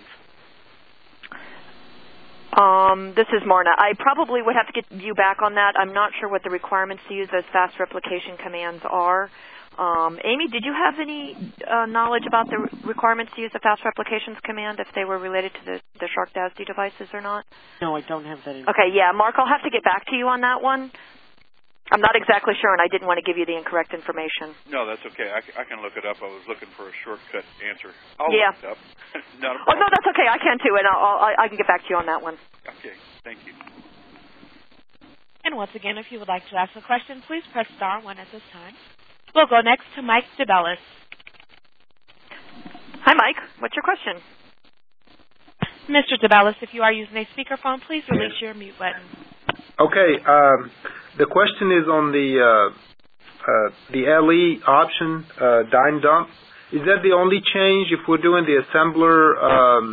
This is Marna. I probably would have to get you back on that. I'm not sure what the requirements to use those fast replication commands are. Amy, did you have any knowledge about the requirements to use the fast replications command, if they were related to the Shark DASD devices or not? No, I don't have that. Okay, yeah, Mark, I'll have to get back to you on that one. I'm not exactly sure, and I didn't want to give you the incorrect information. No, that's okay. I can look it up. I was looking for a shortcut answer. I'll look it up. Not a problem. Oh, no, that's okay. I can, too, and I can get back to you on that one. Okay, thank you. And once again, if you would like to ask a question, please press star 1 at this time. We'll go next to Mike DeBellis. Hi, Mike. What's your question? Mr. DeBellis, if you are using a speakerphone, please release your mute button. Okay. The question is on the LE option, dyne dump. Is that the only change if we're doing the assembler,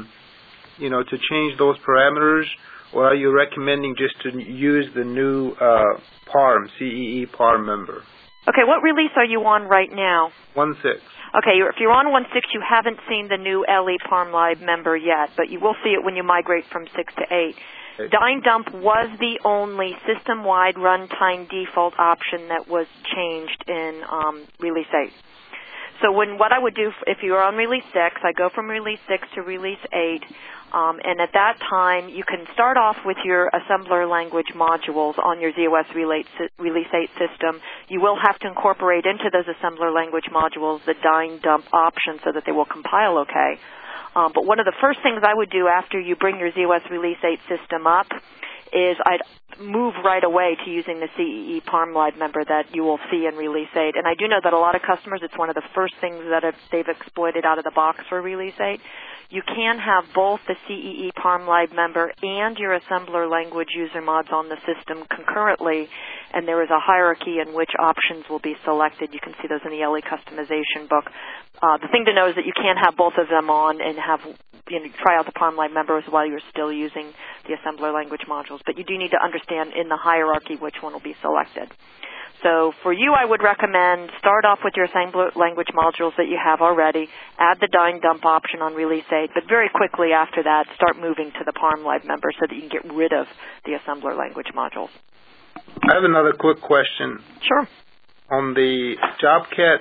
to change those parameters, or are you recommending just to use the new PARM, CEE PARM member? Okay, what release are you on right now? 1.6. Okay, if you're on 1.6, you haven't seen the new LE PARM Live member yet, but you will see it when you migrate from 6 to 8. Okay. Dyne dump was the only system-wide runtime default option that was changed in Release 8. So what I would do, if you're on Release 6, I go from Release 6 to Release 8, and at that time, you can start off with your assembler language modules on your z/OS Release 8 system. You will have to incorporate into those assembler language modules the dyne dump option so that they will compile okay. But one of the first things I would do after you bring your z/OS Release 8 system up is I'd move right away to using the CEE PARM Live member that you will see in Release 8. And I do know that a lot of customers, it's one of the first things that they've exploited out of the box for Release 8. You can have both the CEE PARM Live member and your assembler language user mods on the system concurrently, and there is a hierarchy in which options will be selected. You can see those in the LE customization book. The thing to know is that you can't have both of them on and have try out the PARM Live members while you're still using the assembler language modules. But you do need to understand in the hierarchy which one will be selected. So for you, I would recommend start off with your assembler language modules that you have already, add the dyne dump option on Release 8, but very quickly after that, start moving to the PARM Live member so that you can get rid of the assembler language modules. I have another quick question. Sure. On the JobCat,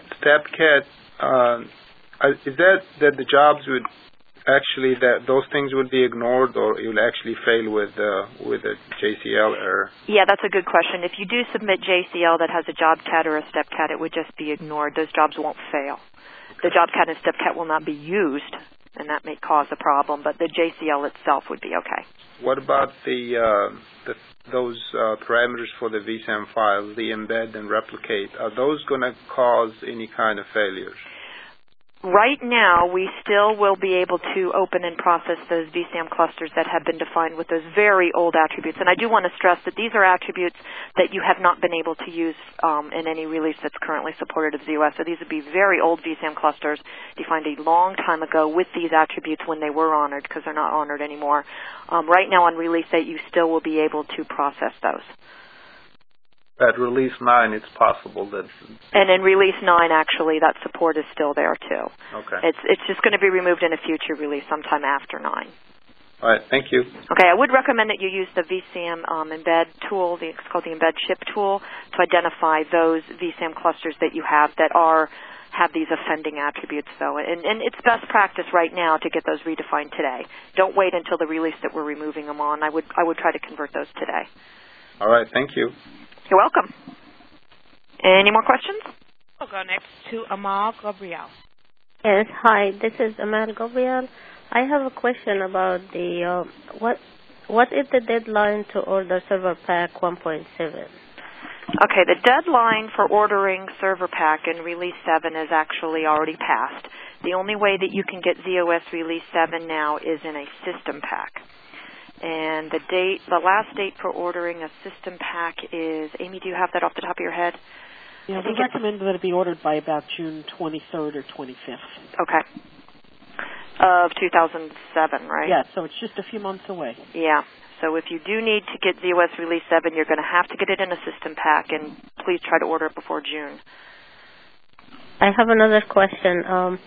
StepCat, is that the jobs would actually, that those things would be ignored, or it will actually fail with a JCL error? Yeah, that's a good question. If you do submit JCL that has a JobCat or a StepCat, it would just be ignored. Those jobs won't fail. Okay. The JobCat and StepCat will not be used, and that may cause a problem, but the JCL itself would be okay. What about those parameters for the vSAM files, the embed and replicate? Are those going to cause any kind of failures? Right now, we still will be able to open and process those vSAM clusters that have been defined with those very old attributes. And I do want to stress that these are attributes that you have not been able to use in any release that's currently supported of z/OS. So these would be very old vSAM clusters defined a long time ago with these attributes when they were honored, because they're not honored anymore. Right now on Release 8, you still will be able to process those. At Release 9, it's possible that... And in Release 9, actually, that support is still there, too. Okay. It's just going to be removed in a future release sometime after 9. All right, thank you. Okay, I would recommend that you use the vSAM embed tool, it's called the embed ship tool, to identify those vSAM clusters that you have that have these offending attributes, though. And it's best practice right now to get those redefined today. Don't wait until the release that we're removing them on. I would try to convert those today. All right, thank you. You're welcome. Any more questions? We'll go next to Amal Gabriel. Yes, hi. This is Amal Gabriel. I have a question about the what is the deadline to order Server Pack 1.7? Okay, the deadline for ordering Server Pack in Release 7 is actually already passed. The only way that you can get z/OS Release 7 now is in a system pack. And the last date for ordering a system pack is, Amy, do you have that off the top of your head? Yeah, we recommend that it be ordered by about June 23rd or 25th. Okay. of 2007, right? Yeah, so it's just a few months away. Yeah. So if you do need to get ZOS Release 7, you're going to have to get it in a system pack, and please try to order it before June. I have another question.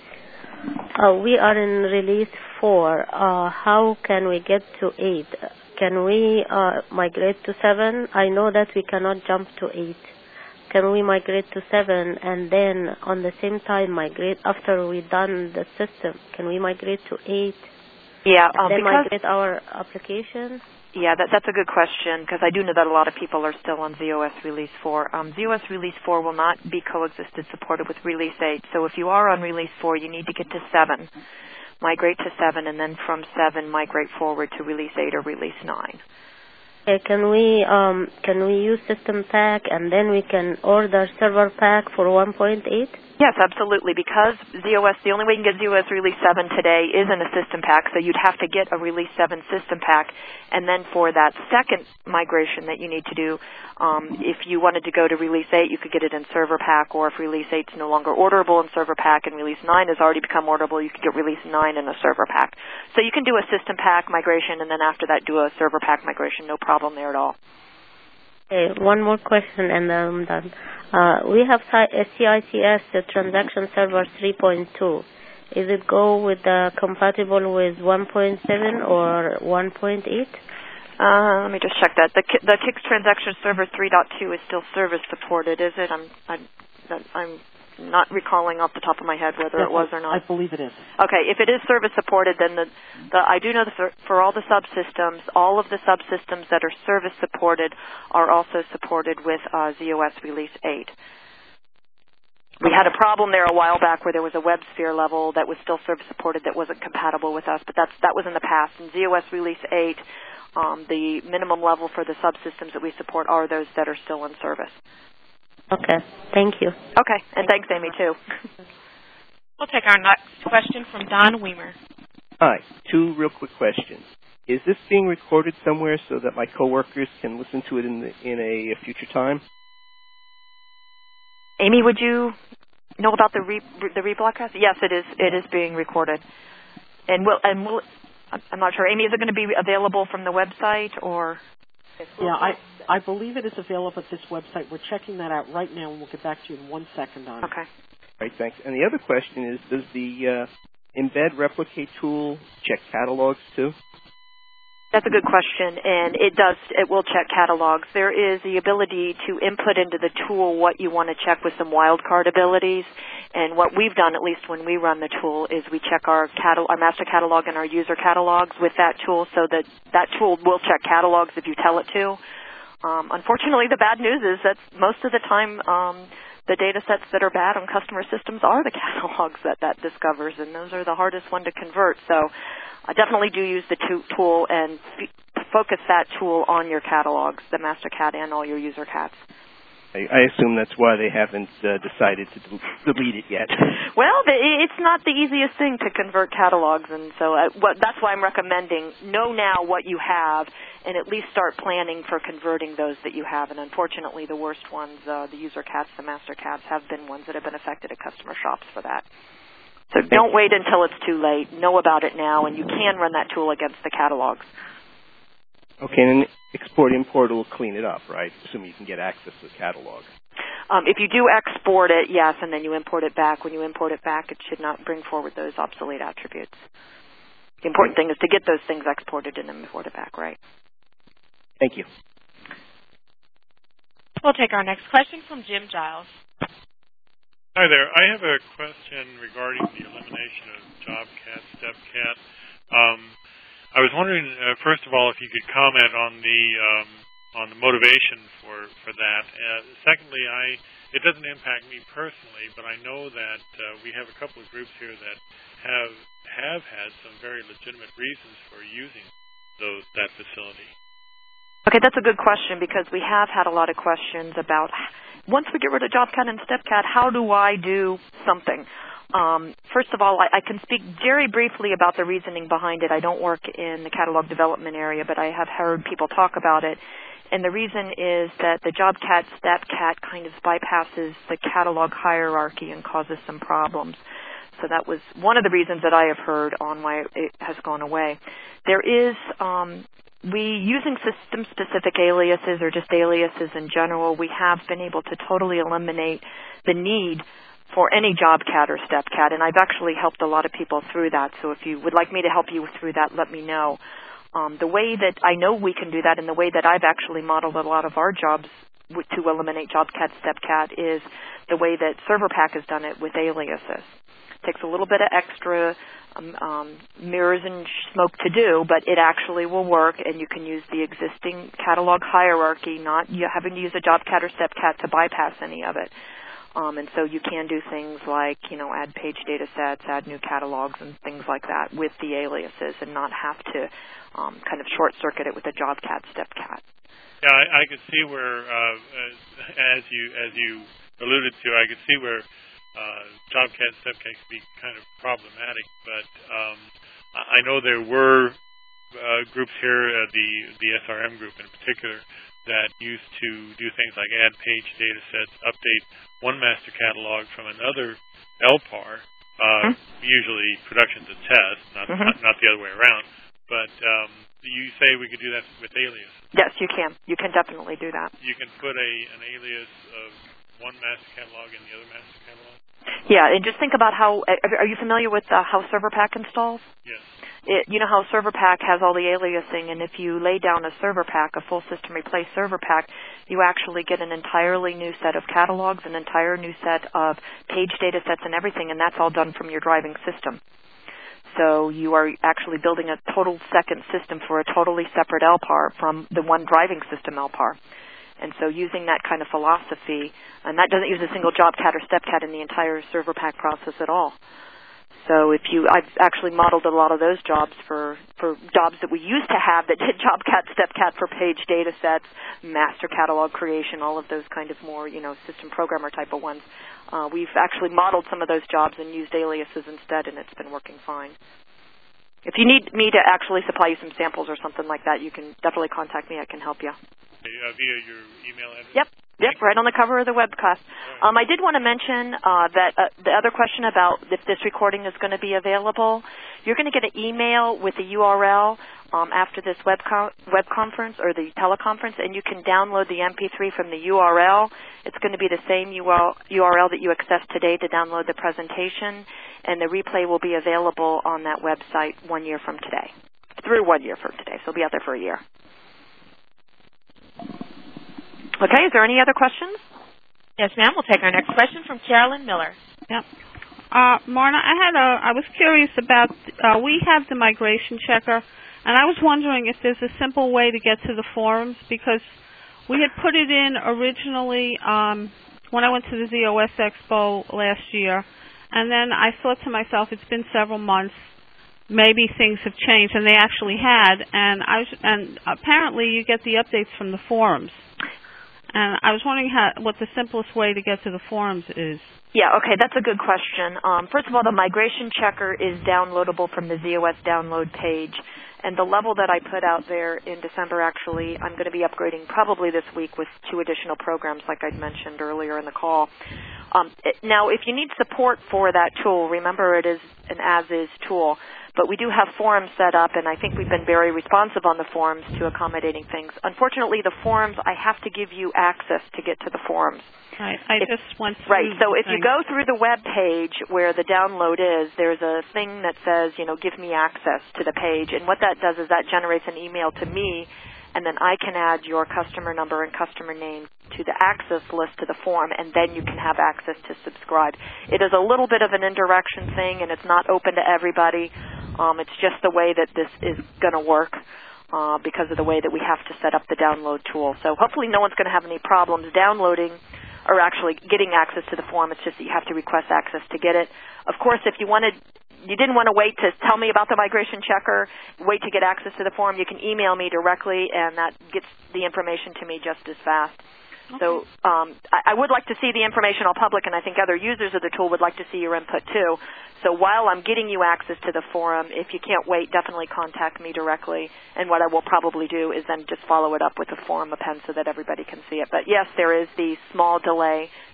We are in Release 4. How can we get to 8? Can we migrate to 7? I know that we cannot jump to 8. Can we migrate to 7 and then on the same time migrate after we've done the system? Can we migrate to 8? Yeah, and then migrate our application? Yeah, that's a good question, because I do know that a lot of people are still on ZOS Release 4. ZOS Release 4 will not be coexisted supported with Release 8. So if you are on Release 4, you need to get to 7. Migrate to 7, and then from 7, migrate forward to Release 8 or Release 9. Okay, can we use System Pack and then we can order Server Pack for 1.8? Yes, absolutely, because ZOS, the only way you can get ZOS Release 7 today is in a System Pack, so you'd have to get a Release 7 System Pack, and then for that second migration that you need to do, if you wanted to go to Release 8, you could get it in Server Pack, or if Release 8 is no longer orderable in Server Pack and Release 9 has already become orderable, you could get Release 9 in a Server Pack. So you can do a System Pack migration, and then after that do a Server Pack migration, no problem there at all. Okay, one more question and then I'm done. We have CICS Transaction Server 3.2. Is it compatible with 1.7 or 1.8? Let me just check that. The KIX Transaction Server 3.2 is still service supported, is it? I'm not recalling off the top of my head whether it was or not. I believe it is. Okay, if it is service supported, then I do know that for all the subsystems, all of the subsystems that are service supported are also supported with ZOS Release 8. We had a problem there a while back where there was a WebSphere level that was still service supported that wasn't compatible with us, but that was in the past. In ZOS Release 8, the minimum level for the subsystems that we support are those that are still in service. Okay, thank you. Okay, and thanks, Amy, too. We'll take our next question from Don Weimer. Hi, 2 real quick questions. Is this being recorded somewhere so that my coworkers can listen to it in a future time? Amy, would you know about the rebroadcast? Yes, it is. It is being recorded, and we'll. I'm not sure, Amy. Is it going to be available from the website or? Yeah, I believe it is available at this website. We're checking that out right now, and we'll get back to you in 1 second on it. Okay. Right, thanks. And the other question is, does the Embed Replicate tool check catalogs too? That's a good question, and it does. It will check catalogs. There is the ability to input into the tool what you want to check with some wildcard abilities. And what we've done, at least when we run the tool, is we check our master catalog and our user catalogs with that tool, so that tool will check catalogs if you tell it to. Unfortunately, the bad news is that most of the time, the data sets that are bad on customer systems are the catalogs that discovers, and those are the hardest one to convert. So I definitely do use the tool and focus that tool on your catalogs, the master cat and all your user cats. I assume that's why they haven't decided to delete it yet. Well, it's not the easiest thing to convert catalogs, and so that's why I'm recommending know now what you have and at least start planning for converting those that you have. And unfortunately, the worst ones, the user cats, the master cats, have been ones that have been affected at customer shops for that. So don't wait until it's too late. Know about it now, and you can run that tool against the catalogs. Okay, and export-import will clean it up, right? Assuming you can get access to the catalog. If you do export it, yes, and then you import it back. When you import it back, it should not bring forward those obsolete attributes. The important thing is to get those things exported and then import it back, right? Thank you. We'll take our next question from Jim Giles. Hi there. I have a question regarding the elimination of JobCat, StepCat. I was wondering, first of all, if you could comment on the motivation for that. Secondly, it doesn't impact me personally, but I know that we have a couple of groups here that have had some very legitimate reasons for using that facility. Okay, that's a good question because we have had a lot of questions about once we get rid of JobCat and StepCat, how do I do something? First of all, I can speak very briefly about the reasoning behind it. I don't work in the catalog development area, but I have heard people talk about it. And the reason is that the JobCat, StepCat kind of bypasses the catalog hierarchy and causes some problems. So that was one of the reasons that I have heard on why it has gone away. There is, using system-specific aliases or just aliases in general, we have been able to totally eliminate the need for any JobCat or StepCat, and I've actually helped a lot of people through that. So if you would like me to help you through that, let me know. The way that I know we can do that and the way that I've actually modeled a lot of our jobs to eliminate JobCat, StepCat is the way that ServerPack has done it with aliases. It takes a little bit of extra mirrors and smoke to do, but it actually will work, and you can use the existing catalog hierarchy, not having to use a JobCat or StepCat to bypass any of it. And so you can do things like, add page data sets, add new catalogs, and things like that with the aliases and not have to kind of short-circuit it with a JobCat, StepCat. Yeah, I could see where, as you alluded to, I could see where JobCat, StepCat could be kind of problematic. But I know there were groups here, the SRM group in particular, that used to do things like add page data sets, update one master catalog from another LPAR, usually production to test, not the other way around. But you say we could do that with alias? Yes, you can. You can definitely do that. You can put an alias of one master catalog in the other master catalog? Yeah, and just think about are you familiar with how ServerPack installs? Yes. You know how ServerPack has all the aliasing, and if you lay down a ServerPack, a full system replace ServerPack, you actually get an entirely new set of catalogs, an entire new set of page data sets and everything, and that's all done from your driving system. So you are actually building a total second system for a totally separate LPAR from the one driving system LPAR. And so using that kind of philosophy, and that doesn't use a single JobCat or StepCat in the entire ServerPack process at all. So I've actually modeled a lot of those jobs for jobs that we used to have that did JobCat, StepCat for page data sets, master catalog creation, all of those kind of more, system programmer type of ones. We've actually modeled some of those jobs and used aliases instead, and it's been working fine. If you need me to actually supply you some samples or something like that, you can definitely contact me. I can help you. Via your email address? Yep, right on the cover of the webcast. I did want to mention that the other question about if this recording is going to be available, you're going to get an email with the URL after this web conference or the teleconference, and you can download the MP3 from the URL. It's going to be the same URL that you accessed today to download the presentation, and the replay will be available on that website 1 year from today, through 1 year from today. So it'll be out there for a year. Okay, is there any other questions? Yes, ma'am. We'll take our next question from Carolyn Miller. Yep. Marna, I was curious about, we have the migration checker, and I was wondering if there's a simple way to get to the forums, because we had put it in originally when I went to the ZOS Expo last year, and then I thought to myself, it's been several months, maybe things have changed, and they actually had, and apparently you get the updates from the forums. And I was wondering what the simplest way to get to the forums is. Yeah, okay, that's a good question. First of all, the migration checker is downloadable from the ZOS download page. And the level that I put out there in December, actually, I'm going to be upgrading probably this week with 2 additional programs like I'd mentioned earlier in the call. Now, if you need support for that tool, remember it is an as-is tool. But we do have forums set up, and I think we've been very responsive on the forums to accommodating things. Unfortunately, the forums, I have to give you access to get to the forums. Right. I just went through. Right. So if you go through the web page where the download is, there's a thing that says, give me access to the page. And what that does is that generates an email to me, and then I can add your customer number and customer name to the access list to the forum, and then you can have access to subscribe. It is a little bit of an indirection thing, and it's not open to everybody. It's just the way that this is going to work because of the way that we have to set up the download tool. So hopefully no one's going to have any problems downloading or actually getting access to the forum. It's just that you have to request access to get it. Of course, if you didn't want to wait to tell me about the migration checker, wait to get access to the forum, you can email me directly, and that gets the information to me just as fast. Okay. So I would like to see the information all public, and I think other users of the tool would like to see your input too. So while I'm getting you access to the forum, if you can't wait, definitely contact me directly. And what I will probably do is then just follow it up with a forum append so that everybody can see it. But yes, there is the small delay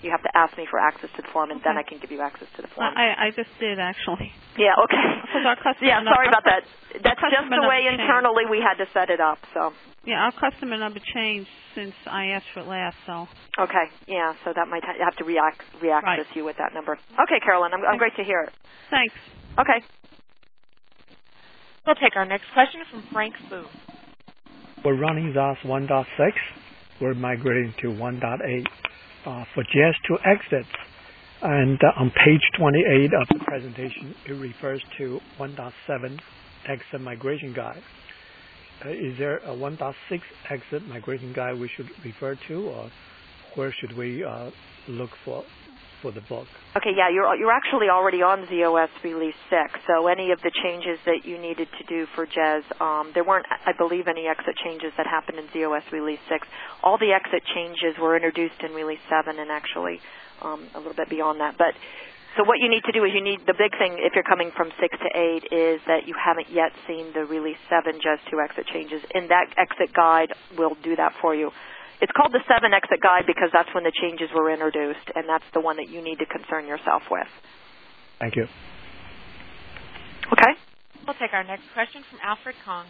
You have to ask me for access to the form, and then I can give you access to the form. I just did, actually. Yeah, okay. Yeah, sorry about that. That's just the way internally we had to set it up. So. Yeah, our customer number changed since I asked for it last, so. Okay, yeah, so that might have to reaccess you with that number. Okay, Carolyn, I'm great to hear it. Thanks. Okay. We'll take our next question from Frank Fu. We're running ZOS 1.6. We're migrating to 1.8 for JS2 exits. And on page 28 of the presentation, it refers to 1.7 exit migration guide. Is there a 1.6 exit migration guide we should refer to, or where should we look for the book? Okay, yeah, you're actually already on ZOS Release 6, so any of the changes that you needed to do for JES, there weren't, I believe, any exit changes that happened in ZOS Release 6. All the exit changes were introduced in Release 7 and actually a little bit beyond that. But so what you need to do is the big thing if you're coming from 6 to 8 is that you haven't yet seen the Release 7 JES 2 exit changes. And that exit guide will do that for you. It's called the 7 exit guide because that's when the changes were introduced, and that's the one that you need to concern yourself with. Thank you. Okay. We'll take our next question from Alfred Kong.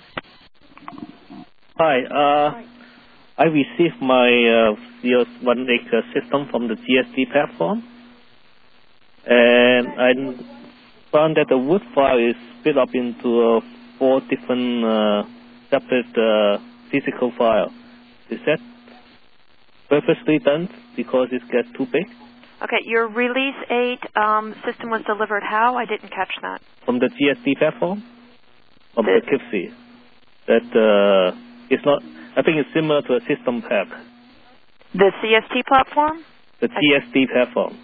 Hi. I received my ZOS 1.8 system from the GSD platform, and I found that the root file is split up into 4 different separate physical files. Is that purposely done because it gets too big? Okay, your Release 8 system was delivered how? I didn't catch that. From the GSD platform? From the KIPSI. That it's not, I think it's similar to a system pack. The CST platform? The GSD platform.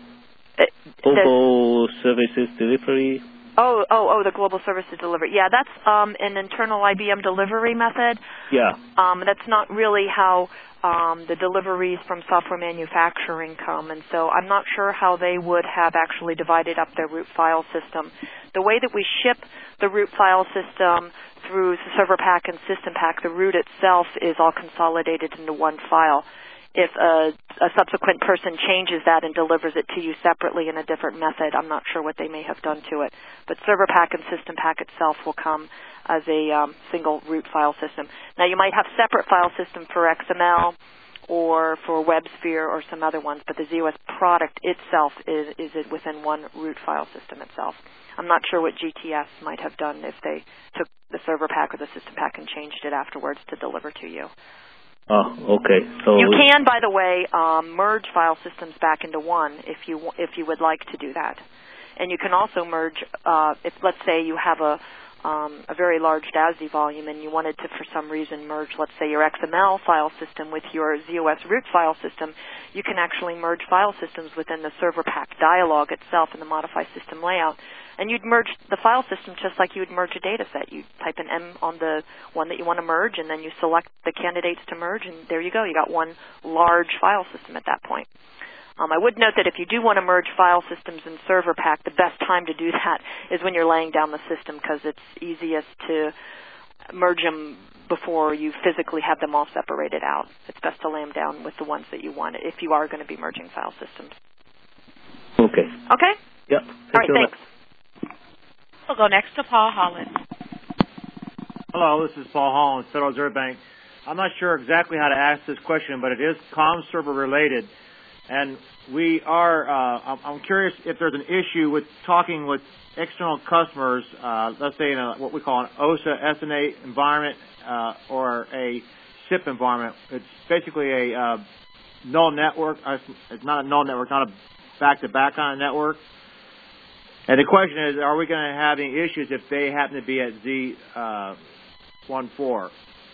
Global Services Delivery. Oh, the Global Services Delivery. Yeah, that's an internal IBM delivery method. Yeah. That's not really how the deliveries from software manufacturing come, and so I'm not sure how they would have actually divided up their root file system. The way that we ship the root file system through Server Pack and System Pack, the root itself is all consolidated into one file. If a subsequent person changes that and delivers it to you separately in a different method, I'm not sure what they may have done to it. But Server Pack and System Pack itself will come as a single root file system. Now, you might have separate file system for XML or for WebSphere or some other ones, but the ZOS product itself is within one root file system itself. I'm not sure what GTS might have done if they took the Server Pack or the System Pack and changed it afterwards to deliver to you. Oh, okay. So you can, by the way, merge file systems back into one if you would like to do that, and you can also merge. If let's say you have a very large DASD volume and you wanted to, for some reason, merge, let's say, your XML file system with your ZOS root file system, you can actually merge file systems within the Server Pack dialog itself in the Modify System Layout. And you'd merge the file system just like you would merge a data set. You type an M on the one that you want to merge, and then you select the candidates to merge, and there you go. You got one large file system at that point. I would note that if you do want to merge file systems in Server Pack, the best time to do that is when you're laying down the system because it's easiest to merge them before you physically have them all separated out. It's best to lay them down with the ones that you want if you are going to be merging file systems. Okay. Okay? Yep. All right, thanks. We'll go next to Paul Holland. Hello, this is Paul Holland, Federal Reserve Bank. I'm not sure exactly how to ask this question, but it is comm server related. And we are, I'm curious if there's an issue with talking with external customers, let's say in what we call an OSA SNA environment or a SIP environment. It's basically a null network. It's not a null network, not a back-to-back kind of network. And the question is, are we going to have any issues if they happen to be at Z14?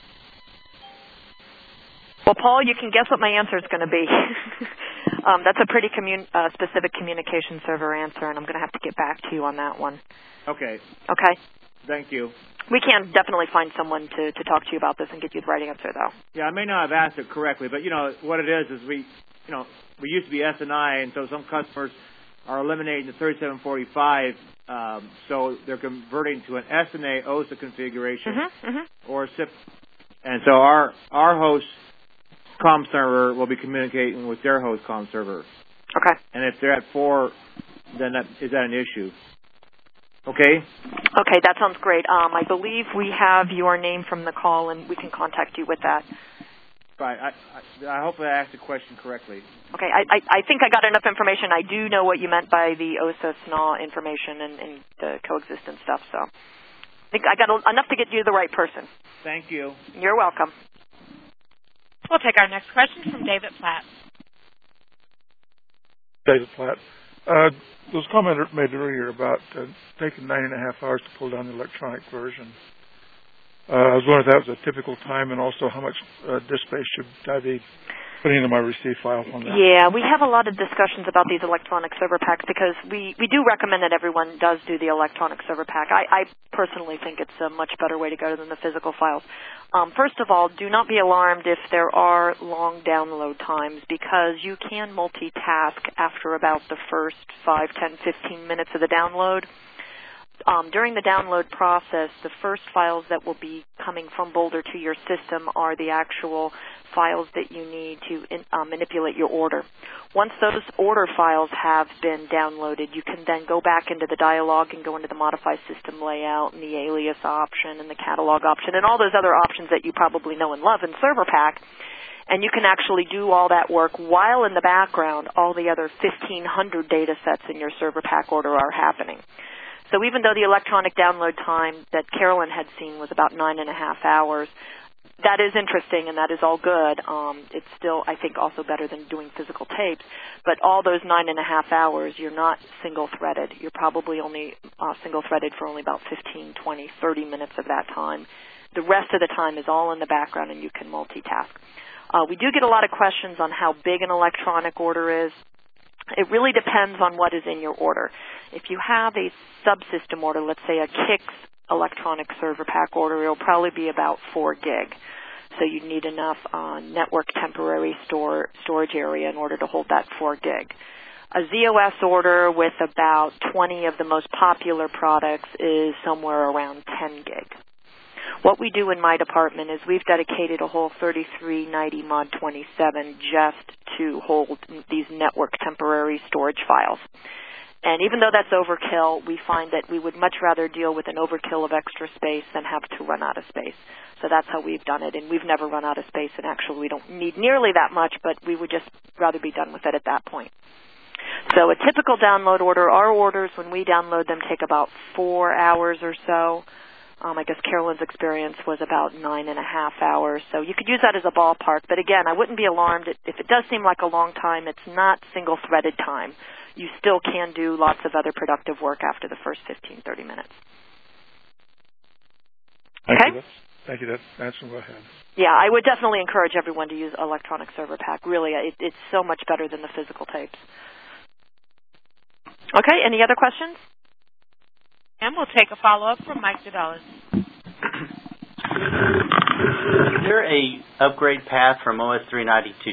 Well, Paul, you can guess what my answer is going to be. That's a pretty specific communication server answer, and I'm going to have to get back to you on that one. Okay. Okay. Thank you. We can definitely find someone to talk to you about this and get you the right answer, though. Yeah, I may not have asked it correctly, but, what it is we used to be SNI, and so some customers are eliminating the 3745, so they're converting to an SNA OSA configuration or a SIP. And so our host comm server will be communicating with their host comm server. Okay. And if they're at 4, then is that an issue? Okay? Okay, that sounds great. I believe we have your name from the call, and we can contact you with that. Right. I hope I asked the question correctly. Okay, I think I got enough information. I do know what you meant by the OSA SNA information and the coexistence stuff, so I think I got enough to get you the right person. Thank you. You're welcome. We'll take our next question from David Platt. David Platt. There was a comment made earlier about taking 9.5 hours to pull down the electronic version. I was wondering if that was a typical time, and also how much disk space should I be putting into my receive file on that? Yeah, we have a lot of discussions about these electronic server packs because we do recommend that everyone does do the electronic server pack. I personally think it's a much better way to go than the physical files. First of all, do not be alarmed if there are long download times because you can multitask after about the first 5, 10, 15 minutes of the download. During the download process, the first files that will be coming from Boulder to your system are the actual files that you need to manipulate your order. Once those order files have been downloaded, you can then go back into the dialog and go into the modify system layout and the alias option and the catalog option and all those other options that you probably know and love in Server Pack. And you can actually do all that work while in the background all the other 1,500 data sets in your Server Pack order are happening. So even though the electronic download time that Carolyn had seen was about 9.5 hours, that is interesting and that is all good. It's still, I think, also better than doing physical tapes. But all those 9.5 hours, you're not single-threaded. You're probably only single-threaded for only about 15, 20, 30 minutes of that time. The rest of the time is all in the background and you can multitask. We do get a lot of questions on how big an electronic order is. It really depends on what is in your order. If you have a subsystem order, let's say a KIX electronic server pack order, it will probably be about 4 gig. So you need enough network temporary storage area in order to hold that 4 gig. A ZOS order with about 20 of the most popular products is somewhere around 10 gig. What we do in my department is we've dedicated a whole 3390 mod 27 just to hold these network temporary storage files. And even though that's overkill, we find that we would much rather deal with an overkill of extra space than have to run out of space. So that's how we've done it, and we've never run out of space, and actually we don't need nearly that much, but we would just rather be done with it at that point. So a typical download order, our orders when we download them take about 4 hours or so. I guess Carolyn's experience was about 9.5 hours. So you could use that as a ballpark. But again, I wouldn't be alarmed. If it does seem like a long time, it's not single-threaded time. You still can do lots of other productive work after the first 15, 30 minutes. Okay? Thank you. That's answering what I had. Yeah, I would definitely encourage everyone to use electronic server pack. Really, it's so much better than the physical tapes. Okay, any other questions? And we'll take a follow-up from Mike Dedelis. Is there a upgrade path from OS 390 to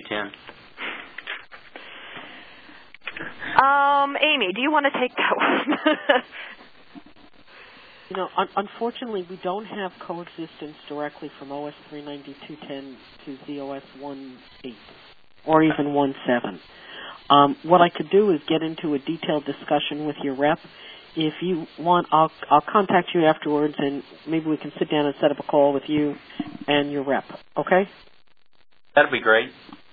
10? Amy, do you want to take that one? Unfortunately, we don't have coexistence directly from OS 390 210 to ZOS 1.8 or even 1.7. What I could do is get into a detailed discussion with your rep. If you want, I'll contact you afterwards, and maybe we can sit down and set up a call with you and your rep. Okay? That'd be great.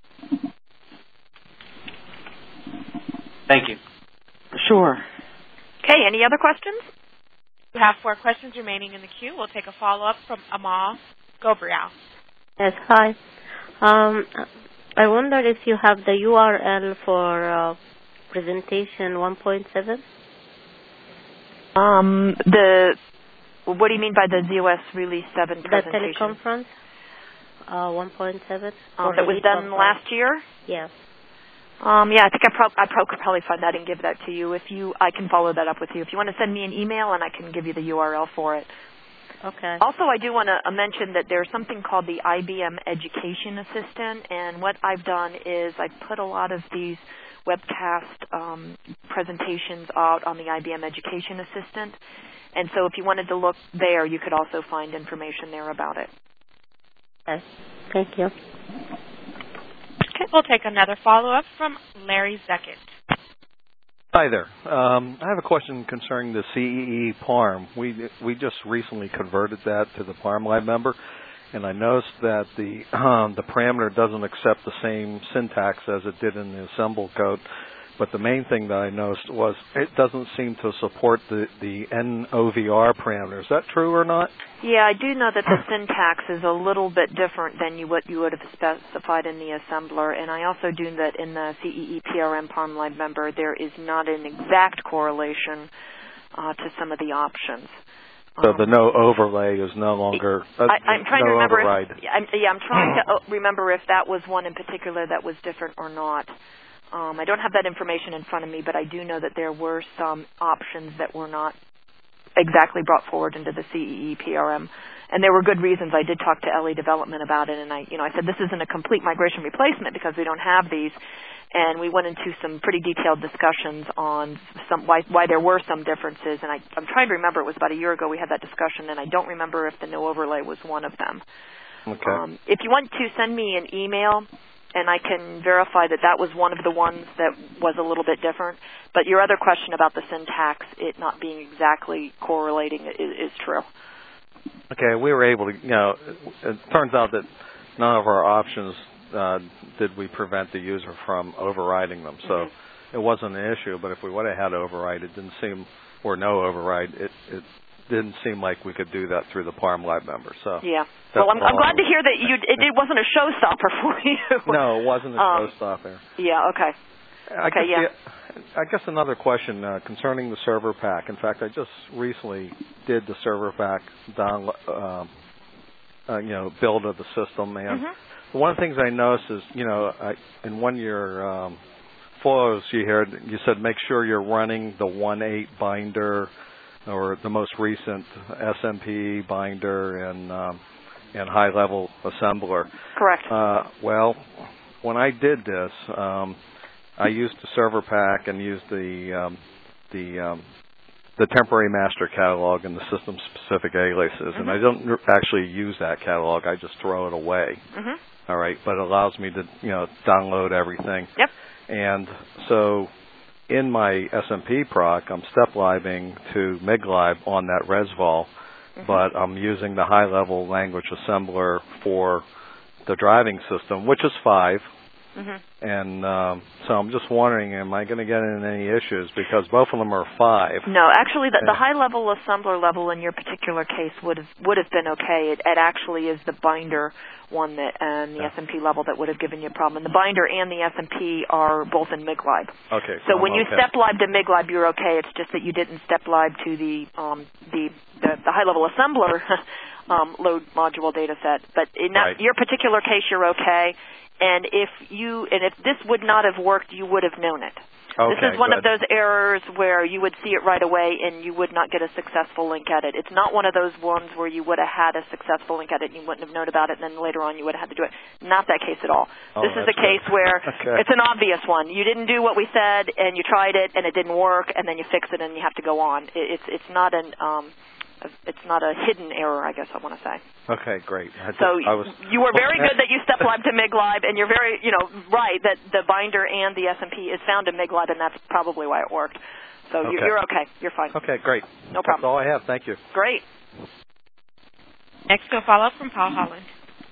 Thank you. Sure. Okay, any other questions? We have 4 questions remaining in the queue. We'll take a follow-up from Amal Gobriel. Yes, hi. I wonder if you have the URL for presentation 1.7? What do you mean by the ZOS Release 7 presentation? The teleconference 1.7. That was done last year? Yes. Yeah, I think I could probably find that and give that to you. I can follow that up with you. If you want to send me an email, and I can give you the URL for it. Okay. Also, I do want to mention that there's something called the IBM Education Assistant, and what I've done is I've put a lot of these webcast presentations out on the IBM Education Assistant. And so if you wanted to look there, you could also find information there about it. Okay. Thank you. Okay. We'll take another follow-up from Larry Zeckett. Hi there. I have a question concerning the CEE PARM. We just recently converted that to the PARM Lib member, and I noticed that the parameter doesn't accept the same syntax as it did in the assemble code. But the main thing that I noticed was it doesn't seem to support the NOVR parameter. Is that true or not? Yeah, I do know that the syntax is a little bit different than what you would have specified in the assembler, and I also do that in the CEE PRM PARM Lib member there is not an exact correlation to some of the options. So the no overlay is no longer I'm trying to remember. override. I'm trying to remember if that was one in particular that was different or not. I don't have that information in front of me, but I do know that there were some options that were not exactly brought forward into the CEE PRM, and there were good reasons. I did talk to LE Development about it, and I said this isn't a complete migration replacement because we don't have these, and we went into some pretty detailed discussions on why there were some differences, and I'm trying to remember. It was about a year ago we had that discussion, and I don't remember if the no overlay was one of them. Okay. If you want to send me an email, and I can verify that was one of the ones that was a little bit different. But your other question about the syntax, it not being exactly correlating, is true. Okay, we were able to, it turns out that none of our options did we prevent the user from overriding them. So it wasn't an issue, but if we would have had override, it didn't seem, or no override, it didn't seem like we could do that through the PARM Lib member. So yeah. Well, I'm glad to hear that it wasn't a showstopper for you. No, it wasn't a showstopper. Yeah. Okay. I guess another question concerning the server pack. In fact, I just recently did the server pack build of the system, and one of the things I noticed is, in one of your flows you said make sure you're running the 1.8 binder or the most recent SMP binder and high-level assembler. Correct. Well, when I did this, I used the server pack and used the temporary master catalog and the system-specific aliases, and I don't actually use that catalog. I just throw it away. All right, but it allows me to download everything. Yep. And so in my SMP proc, I'm step-libing to MIGLib on that resvol, but I'm using the high-level language assembler for the driving system, which is 5. And so I'm just wondering, am I going to get in any issues because both of them are 5? No, actually, the high-level assembler level in your particular case would have been okay. It actually is the binder one and the SMP level that would have given you a problem. And the binder and the SMP are both in MIGLib. Okay. So when you step-lib to MIGLib, you're okay. It's just that you didn't step-lib to the high-level assembler load module data set. But in your particular case, you're okay. And if this would not have worked, you would have known it. Okay, this is one of those errors where you would see it right away and you would not get a successful link at it. It's not one of those ones where you would have had a successful link at it and you wouldn't have known about it and then later on you would have had to do it. Not that case at all. This is a case where it's an obvious one. You didn't do what we said and you tried it and it didn't work and then you fix it and you have to go on. It's not a hidden error, I guess I want to say. Okay, great. You were very good that you step-lib to MIGLib, and you're very, right that the binder and the SMP is found in MIGLib, and that's probably why it worked. So you're okay. You're fine. Okay, great. No problem. That's all I have. Thank you. Great. Next, we'll follow up from Paul Holland.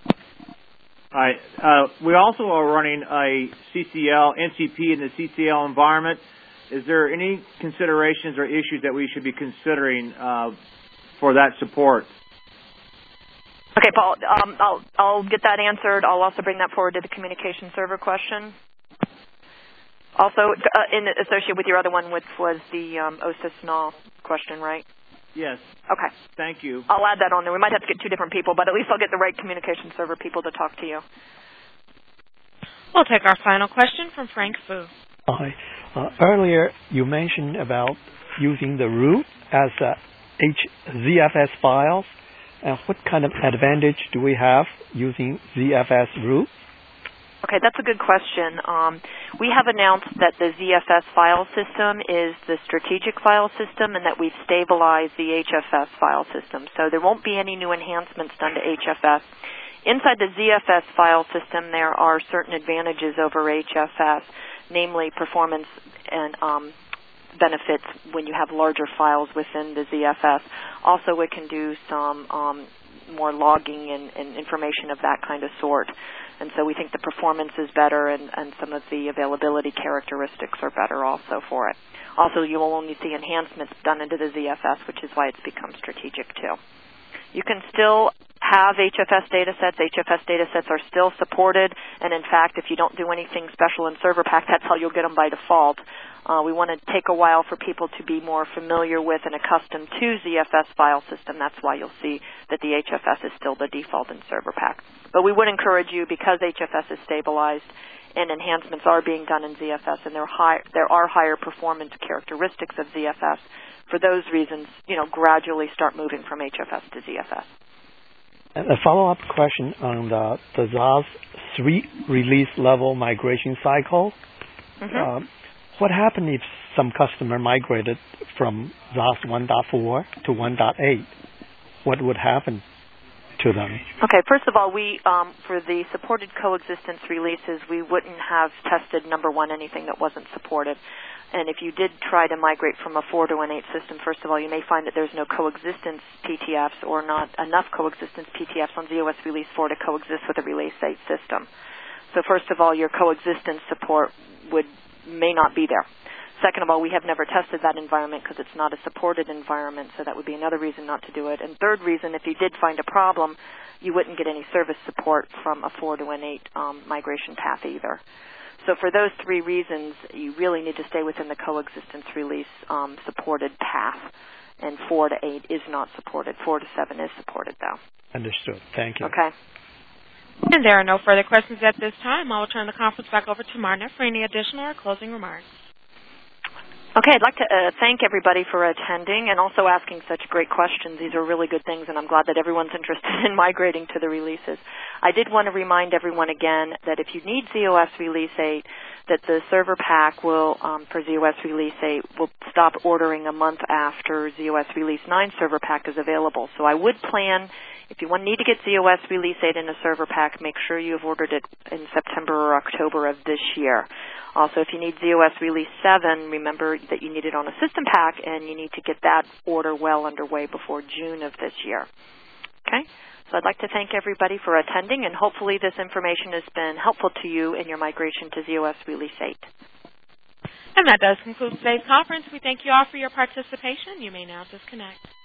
Hi. We also are running a NCP in the CCL environment. Is there any considerations or issues that we should be considering for that support? Okay, Paul, I'll get that answered. I'll also bring that forward to the communication server question. Also, associated with your other one, which was the OSIS-NAW question, right? Yes. Okay. Thank you. I'll add that on there. We might have to get 2 different people, but at least I'll get the right communication server people to talk to you. We'll take our final question from Frank Fu. Hi. Earlier, you mentioned about using the root as ZFS files. What kind of advantage do we have using ZFS root? Okay, that's a good question. We have announced that the ZFS file system is the strategic file system and that we've stabilized the HFS file system. So there won't be any new enhancements done to HFS Inside the ZFS file system, there are certain advantages over HFS, namely performance and benefits when you have larger files within the ZFS. Also, it can do some more logging and information of that kind of sort. And so we think the performance is better and some of the availability characteristics are better also for it. Also, you will only see enhancements done into the ZFS, which is why it's become strategic too. You can still have HFS data sets. HFS data sets are still supported, and in fact, if you don't do anything special in Server Pack, that's how you'll get them by default. We want to take a while for people to be more familiar with and accustomed to ZFS file system. That's why you'll see that the HFS is still the default in Server Pack. But we would encourage you, because HFS is stabilized and enhancements are being done in ZFS, and there are higher performance characteristics of ZFS. For those reasons, gradually start moving from HFS to ZFS. A follow-up question on the ZOS 3 release level migration cycle. Mm-hmm. What happened if some customer migrated from ZOS 1.4 to 1.8? What would happen to them? Okay, first of all, we for the supported coexistence releases, we wouldn't have tested, number one, anything that wasn't supported. And if you did try to migrate from a 4 to an 8 system, first of all, you may find that there's no coexistence PTFs or not enough coexistence PTFs on ZOS Release 4 to coexist with a Release 8 system. So first of all, your coexistence support may not be there. Second of all, we have never tested that environment because it's not a supported environment, so that would be another reason not to do it. And third reason, if you did find a problem, you wouldn't get any service support from a 4 to an 8 migration path either. So for those three reasons, you really need to stay within the coexistence release supported path. And 4 to 8 is not supported. 4 to 7 is supported, though. Understood. Thank you. Okay. And there are no further questions at this time. I will turn the conference back over to Marna for any additional or closing remarks. Okay, I'd like to thank everybody for attending and also asking such great questions. These are really good things, and I'm glad that everyone's interested in migrating to the releases. I did want to remind everyone again that if you need ZOS Release 8, that the Server Pack will, for ZOS Release 8, will stop ordering a month after ZOS Release 9 Server Pack is available. So I would plan, if you need to get ZOS Release 8 in a Server Pack, make sure you've ordered it in September or October of this year. Also, if you need ZOS Release 7, remember that you need it on a System Pack, and you need to get that order well underway before June of this year. Okay? So I'd like to thank everybody for attending, and hopefully this information has been helpful to you in your migration to ZOS Release 8. And that does conclude today's conference. We thank you all for your participation. You may now disconnect.